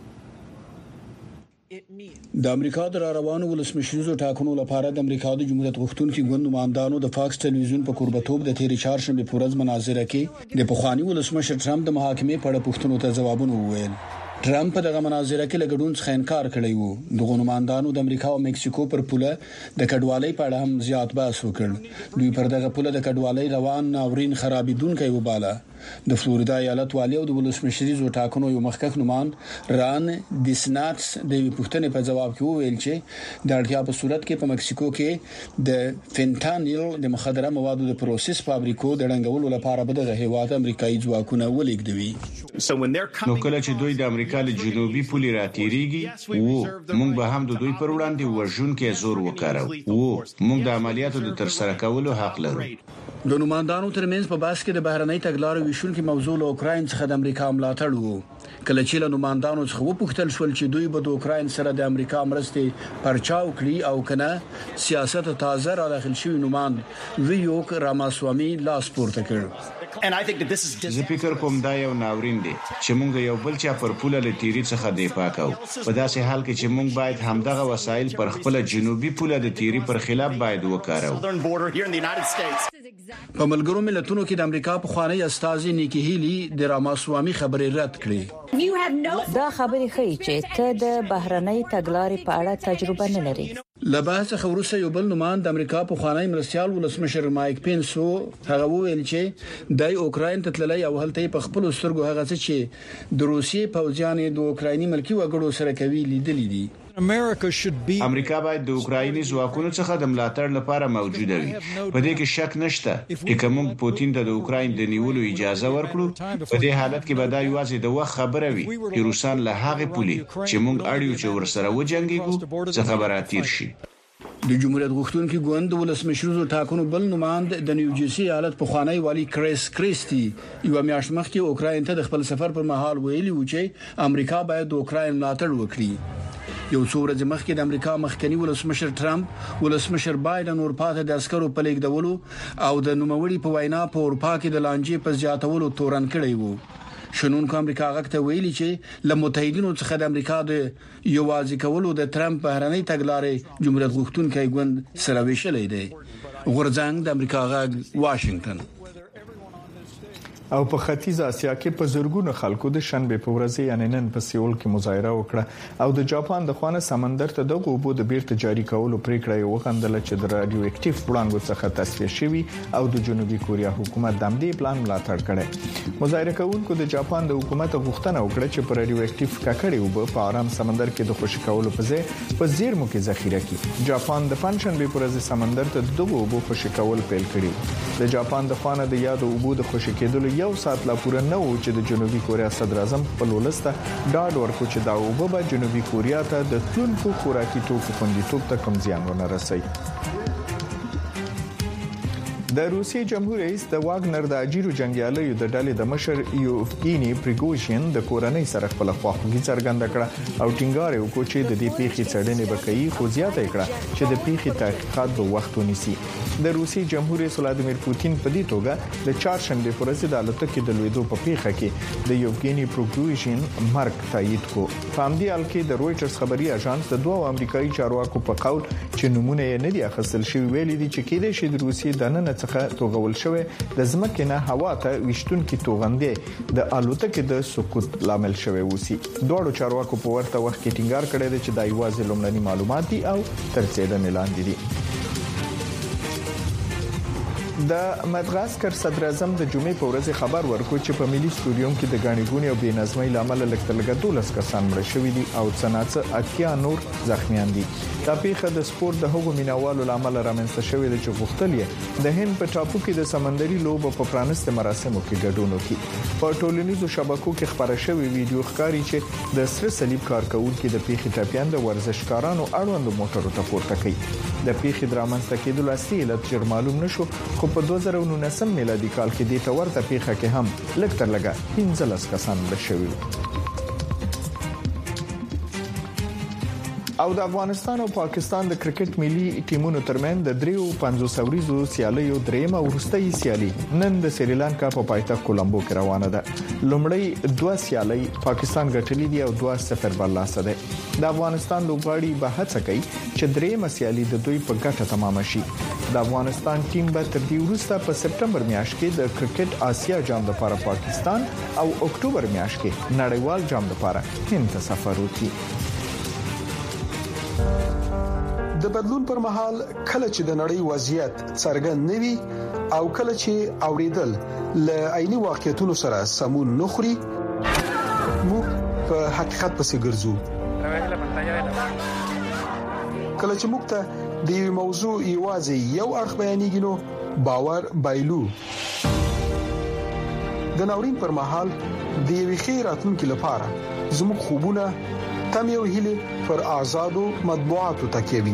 د امریکا د روانو ولسمشریزو ټاکنو لپاره د امریکا د جمهوریت غوښتونکو ګوند نمائندانو د فاکس ټلویزیون په قربتوب د تیرې چهارشنبه په ورځ مناظره کې د پخوانی ولسمشر ټرمپ د محاکمې په اړه پوښتنو ته ځوابونه وویل. ټرمپ دغه مناظره کې لګډون څخه انکار کړی وو. دغه نمائندانو د امریکا او مکسیکو پر پوله د کډوالۍ په اړه هم زیات بحث وکړ. دوی پر دغه پوله د کډوالۍ روان ناورین خرابیدونکو وباله. د فلوریدا ایالت والی او د ولسمشریزو ټاکنو یو مخکښ نومان ران ډیسناتس د پښتنې په جواب کې وویل چې د اړتیا په صورت کې په مکسیکو کې د فینټانیل د مخدره موادو د پروسس فابریکو د ډنګولو لپاره به د هیواد امریکایي ځواکونه ولیږدوي. نو کله چې دوی د امریکا له جنوبي پولې راتېریږي موږ به هم د دوی پر وړاندې ورژونکو زور وکړو. موږ د عملیاتو د ترسره کولو حق لرو. د نمائندانو ترمنځ په بحث کې د بهرنۍ تګلارې ویشونکو موضوع له اوکراین څخه د امریکا ملاتړ وو. کله چې له نمائندانو څخه وپوښتل شول چې دوی به د اوکراین سره د امریکا مرستې پرچاو کړي او کنه سیاست تازه را داخل شوی نمائند ویوک راماسوامی لاس پورته کړ. زه فکر کوم دا یو ناورین دی چې موږ یو بل چا پر پوله له تیری څخه دفاع کوو. په داسې حال کې چې موږ باید همدغه وسایل پر خپل جنوبي پوله د تیری پر خلاف باید وکاروو. په ملګرو ملتونو کې د امریکا په خوانی استازي نیکی هیلی د راماسوامی خبرې رد کړې. دا خبرې ښيي چې ته د بهرنۍ تګلارې په اړه تجربه نه لري. لباس خبرسه یو بل نومان د امریکا په خوانی مرستيال ولسمشر مایک پینسو هغه ویل چې د اوکراین ته تللی او هلته په خپل سترګو هغه څه چې د روسیې پوځیان د اوکرایني ملکی وګړو سره کوي لیدلې دي. امریکا باید د اوکرایني ځواکونو څخه د ملاتړ لپاره موجوده وي. په دې کې شک نشته چې کوم پوتین ته د اوکراین د نیولو اجازه ورکړو په دې حالت کې به دا یوازې د وخت خبره وي چې روسان له هغه پولي چې موږ اړیو چې ورسره وجنګيږو څخه براتیر شي. د جمهوریت غوښتونکو ګوند ولسمشرزو ټاکنو بل نمائند د نیوجرسي ایالت په خوانی والی کریس کریسټي یو میاشت مخکې اوکراین ته د خپل سفر پر مهال ویلي و چې امریکا باید د اوکراین ملاتړ وکړي. یو څو ورځې مخکې د امریکا مخکنی ولسمشر ټرمپ ولسمشر بایدن اورپاته د عسکرو په لیږدولو او د نوموړي په وینا په اروپا کې د لانجې په زیاتولو تورن کړی وو. شنونکو امریکا غاکته ویلي چې له متحدینو څخه د امریکا د یوازې کولو د ټرمپ بهرنۍ تګلارې جمهوریت غوښتونکو ګوند سره ویشلې ده. غورځنګ د امریکا غاګ واشنگټن. او په ختیځ اسیا کې په زورګونو خلکو د شنبه په ورځ یعنی نن په سیول کې مظاهره وکړه او د جاپان د خوانه سمندر ته د اوبو د بیرته جاری کولو پریکړه یې وغندل چې د رادیو اکټیو وړانګو څخه تصفیه شوی او د جنوبي کوریا حکومت د امدې پلان ملاتړ کړي. مظاهره کوونکو د جاپان د حکومت غوښتنه وکړه چې په رادیو اکټیو ککړې اوبه په آرام سمندر کې د خوشی کولو په ځای په زیرمو کې ذخیره کړي. جاپان د پنځشنبه په ورځ سمندر ته د اوبو خوشی کول پیل کړي. د جاپان د خوانه د یاد اوبو د خوشی کېدلو یو ساعت لا پوره نه و چې د جنوبي کوریا صدر اعظم خپل ولسته ډاډ ورکړ چې دا اوبه به جنوبي کوریا ته د تلونکو خوراکي توکو خوندیتوب ته کوم زیان ونه رسوي. د روسیې جمهور رئیس د واګنر د اجیرو جنگیالیو د ډلې د مشر یوفګینی پریګوژین د کورنۍ سره خپل خواخوږي څرګنده کړه او ټینګار وکړ چې د دې پیښې څېړنې وکړي خو زیاته کړه چې د پیښې تحقیقات به وخت ونیسي. د روسیې جمهور رئیس ولادیمیر پوتین په دې توګه د چهارشنبه پر ورځ د الوتکې د لویدو په پیښه کې د یوفګینی پریګوژین مرګ تایید کو. په همدې حال کې د رويټرز خبري اژانس د دوه امریکایي چارواکو په قول چې نمونه یې نه دي اخیستل شوی ویلي دي چې کېدای شي د روسیې د نن څخه توغول شوی د ځمکې نه هوا ته وشتونکو توغندې د الوتکې د سقوط لامل شوی وسی. دوه چارواکو په ورته وخت کې ټینګار کړی دی چې د ایوازې لومړني معلومات دي او ترڅیدنې لاندې دي. د مدغاسکر صدر اعظم د جمعې په ورځ خبر ورکړ چې په ملي سټوډیوم کې د غاڼګونی او بېنظمۍ لامل لکتلګه 12 کسان مړ شوي دي او څنګه اتیا نور زخمیان دي. دا پیښه د سپورت د هغو مینوالو لامل رامنځته شوې ده چې غوښتل یې د هند په ټاپو کې د سمندري لوبو په پرانست مراسمو کې ګډون وکړي. په ټولنیزو شبکو کې خبره شوې ویډیو ښکاري چې د سره صلیب کارکونکو د پیښې ټاپیان د ورزشکارانو اړوند موټرو ته پورته کوي. د پیښې درامنځته کېدل اصلي علت چې معلوم نشو خو په 2019 میلادي کال کې د تورته پیښه کې هم لکتر لګا 15 کسان مړ شوي. او د افغانستان او پاکستان د کرکټ ملي ټیمونو ترمن د 350 ورځو سیالیو درېمه ورستۍ سیالي نن د سریلانکا په پایتخت کولمبو کې روانه ده. لومړی 2 سیالي پاکستان ګټلې دي او 2-0 برلاسه ده. د افغانستان لوبغاړي به هڅه کوي چې درېمه سیالي د دوی په ګټه تمام شي. د افغانستان ټیم به تر دې وروسته په سپټمبر میاشت کې د کرکټ آسیا جام لپاره پاکستان او اکتوبر میاشت کې نړیوال جام لپاره هند ته سفر وکړي. د بدلون پر مهال کله چې د نړۍ وضعیت څرګند نوي او کله چې اوریدل ل عیني واقعیتونو سره سمون نخري موږ په حقیقت پسې ګرځو. کله چې موږ ته د یو موضوع یوازې یو اړخ بیانېږي نو باور بایلو. د ناورین پر مهال د یوې خیراتونکو لپاره زموږ خوبونه تم یو هیله پر آزادو مطبوعاتو تکیوي.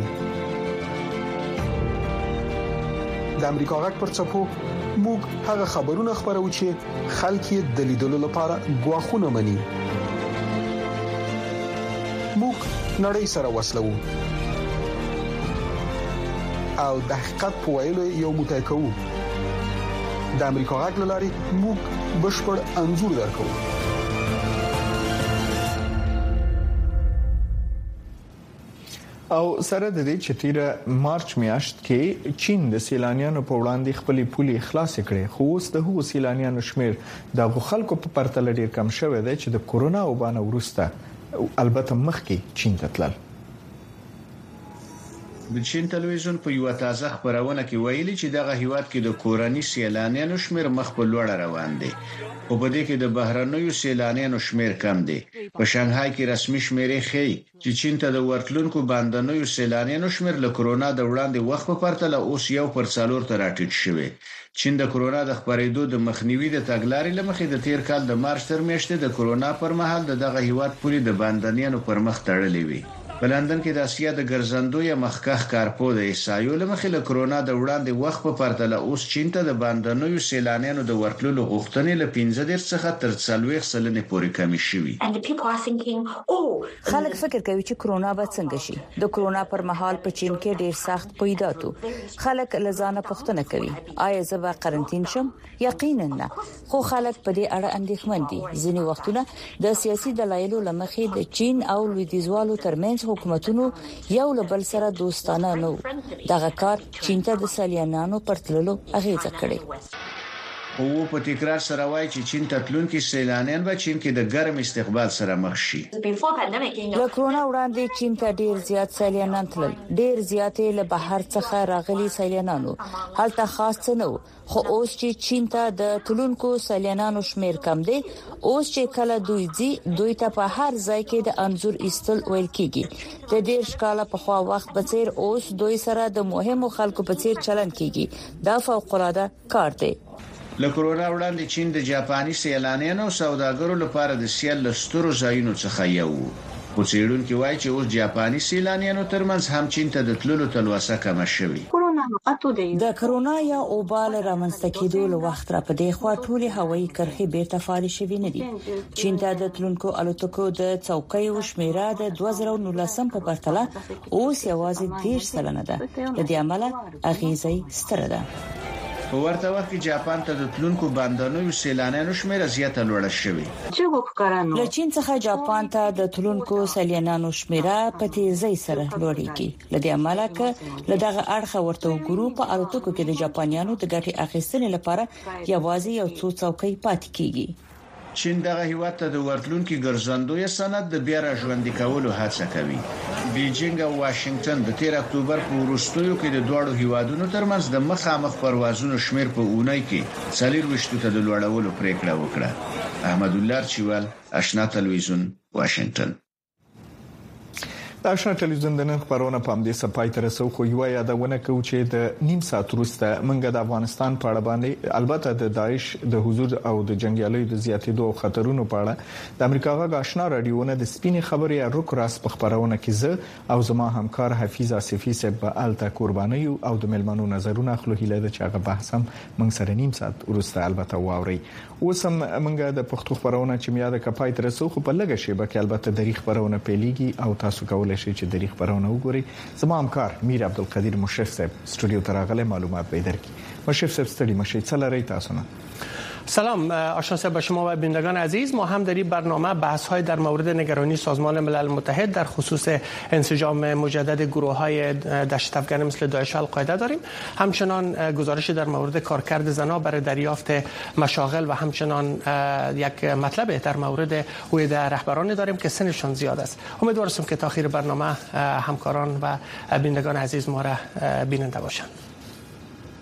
د امریکا غږ پر څپو موږ هغه خبرونه خبرو چې خلک یې د لیدلو لپاره غواخونه مني. موږ نړۍ سره وصلو او د حقیقت په ویلو یو موټی کوو. د امریکا غږ لاري موږ بشپړ انځور درکو. او سره د دې چې تیر مارچ میاشت کې چین د سیلانیانو په وړاندې خپلې پولې خلاص کړې، خو اوس د هغو سیلانیانو شمیر د خلکو په پرتله ډیر کم شوی دی چې د کورونا وبا نه وروسته البته مخکې چین ته تلل. د چین تلویزیون په یو تازه خبرونه کې ویلي چې دغه هیواد کې د کورنۍ سیلانیانو شمیر مخ په لوړ روان دی او په دې کې د بهرنیو سیلانیانو شمیر کم دی. په شانګهای کې رسمي شمیرې ښيي چې چین ته د ورتلونکو باندنیو سیلانیانو شمیر له کرونا د وړاندې وخت په پرتله اوس 1/4 ته راټیټ شوی. چین د کرونا د خبرېدو د مخنیوي د تګلارې لمخې د تیر کال د مارچ تر میاشتې د کرونا پر مهال دغه هیواد پوری د باندنیانو پر مخ تړلې وي. په لندن کې د اسیا د ګرځندو یا مخکخ کارپو د ایسایو لمخې له کرونا د وړاندې وخت په پرتله اوس چین ته د باندنیو سیلانیانو د ورتلو غوښتنې له 15 څخه تر 40% پورې کمې شوې. خلک فکر کوي چې کرونا به څنګه شي. د کرونا پر مهال په چین کې ډیر سخت قیوداتو. خلک لزانه پوښتنه کوي آیا زه به قرنټین شم؟ یقینا نه. خو خلک په دې اړه اندېښمن دي. ځینې وختونه د سیاسي دلایلو لمخې د چین او لویدیځوالو ترمنځ حکومتونو یو له بل سره دوستانه نه و. دغه کار چین ته د سیلانیانو پرتللو اغیزه کړې. او په تکرار سره وایي چې چین ته تلونکي سیلانیان به چین کې د ګرم استقبال سره مخ شي. له کرونا وړاندې چین ته ډیر زیات سیلانیان تلل. ډیر زیاتې له بهر څخه راغلي سیلانیانو هلته خاص څه نه و. خو اوس چې چین ته د تلونکو سیلانیانو شمیر کم دی، اوس چې کله دوی ته په هر ځای کې د انځور ایستل ویل کیږي. د ډیر شکاله په خوا وخت په څیر اوس دوی سره د مهمو خلکو په څیر چلن کیږي. دا فوق العاده کار دی. له کرونا وړاندې چین د جاپاني سیلانیانو او سوداګرو لپاره د سیل لسترو ځایونو څخه یو. خو څېړونکي وایي چې اوس جاپاني سیلانیانو ترمنځ هم چین ته د تللو تلوسه کمه شوې. د کرونا یا اوبال رامنځته کېدو له وخت را پدې خوا ټولې هوایي کرښې بیرته فعال شوې نه دي. چین ته د تلونکو الوتکو د چوکیو شمیره د 2019 په پرتله اوس یوازې 10% ده. د دې عمله اغیزه ستره ده. په ورته وخت کې جاپان ته د تلونکو باندنیو سیلانیانو شمیر زیاته لوړه شوې. له چین څخه جاپان ته د تلونکو سیلانیانو شمیره په تیزی سره لوړیږي. لدې عمله کې لدغه اړخه ورته وګورو په الوتکو کې د جاپانیانو د ګټې اخیستنې لپاره یوازې یو څو څوکۍ پاتې کیږي. چین دغه هیواد ته د ورتلونکو ګرځندوی سند د بیا راژوندي کولو هڅه کوي. بیجینګ او واشنگټن د 13 اکتوبر په وروستیو کې د دوړو هیوادونو ترمنځ د مخامخ پروازونو شمیر په اونۍ کې 40 ته د لوړولو پریکړه وکړه. احمد الله چوال، آشنا تلویزیون، واشنگټن. آشنا تلویزیون د نن خبرونه په همدې سپای تر رسو خو یو یادونه کوي چې د نیم ساعت وروسته موږ د افغانستان په اړه باندې البته د داعش د حضور او د جنگیالیو د زیاتېدو او خطرونو په اړه د امریکا غږ آشنا رادیوونه د سپینې خبرې روک راس په خبرونه کې زه او زما همکار حفیظ آصفی صاحب الته قرباني او د ملمنو نظرونه خلو هیله د چاغه بحث هم موږ سره نیم ساعت وروسته البته واوري. اوسم موږ د پښتو خبرونه چې میاده کپای تر رسو خو په لګه شی به کې البته د خبرونه پیلېږي او تاسو کولای شئ چې د خبرونه وګورئ. زما همکار میر عبدالقدیر مشرف صاحب استودیو ته راغلی معلومات به درکړي. مشرف صاحب ستړي مشئ، څه لرئ تاسو نه؟ سلام، آشنا صاحب به شما و بینندگان عزیز. ما هم در این برنامه بحث‌های در مورد نگرانی سازمان ملل متحد در خصوص انسجام مجدد گروه‌های دهشت افکن مثل داعش و القاعده داریم. همچنان گزارش در مورد کارکرد زنان برای دریافت مشاغل و همچنان یک مطلب در مورد هویت رهبران داریم که سنشان زیاد است. امیدوارم که تا آخر برنامه همکاران و بینندگان عزیز ما را بیننده باشند.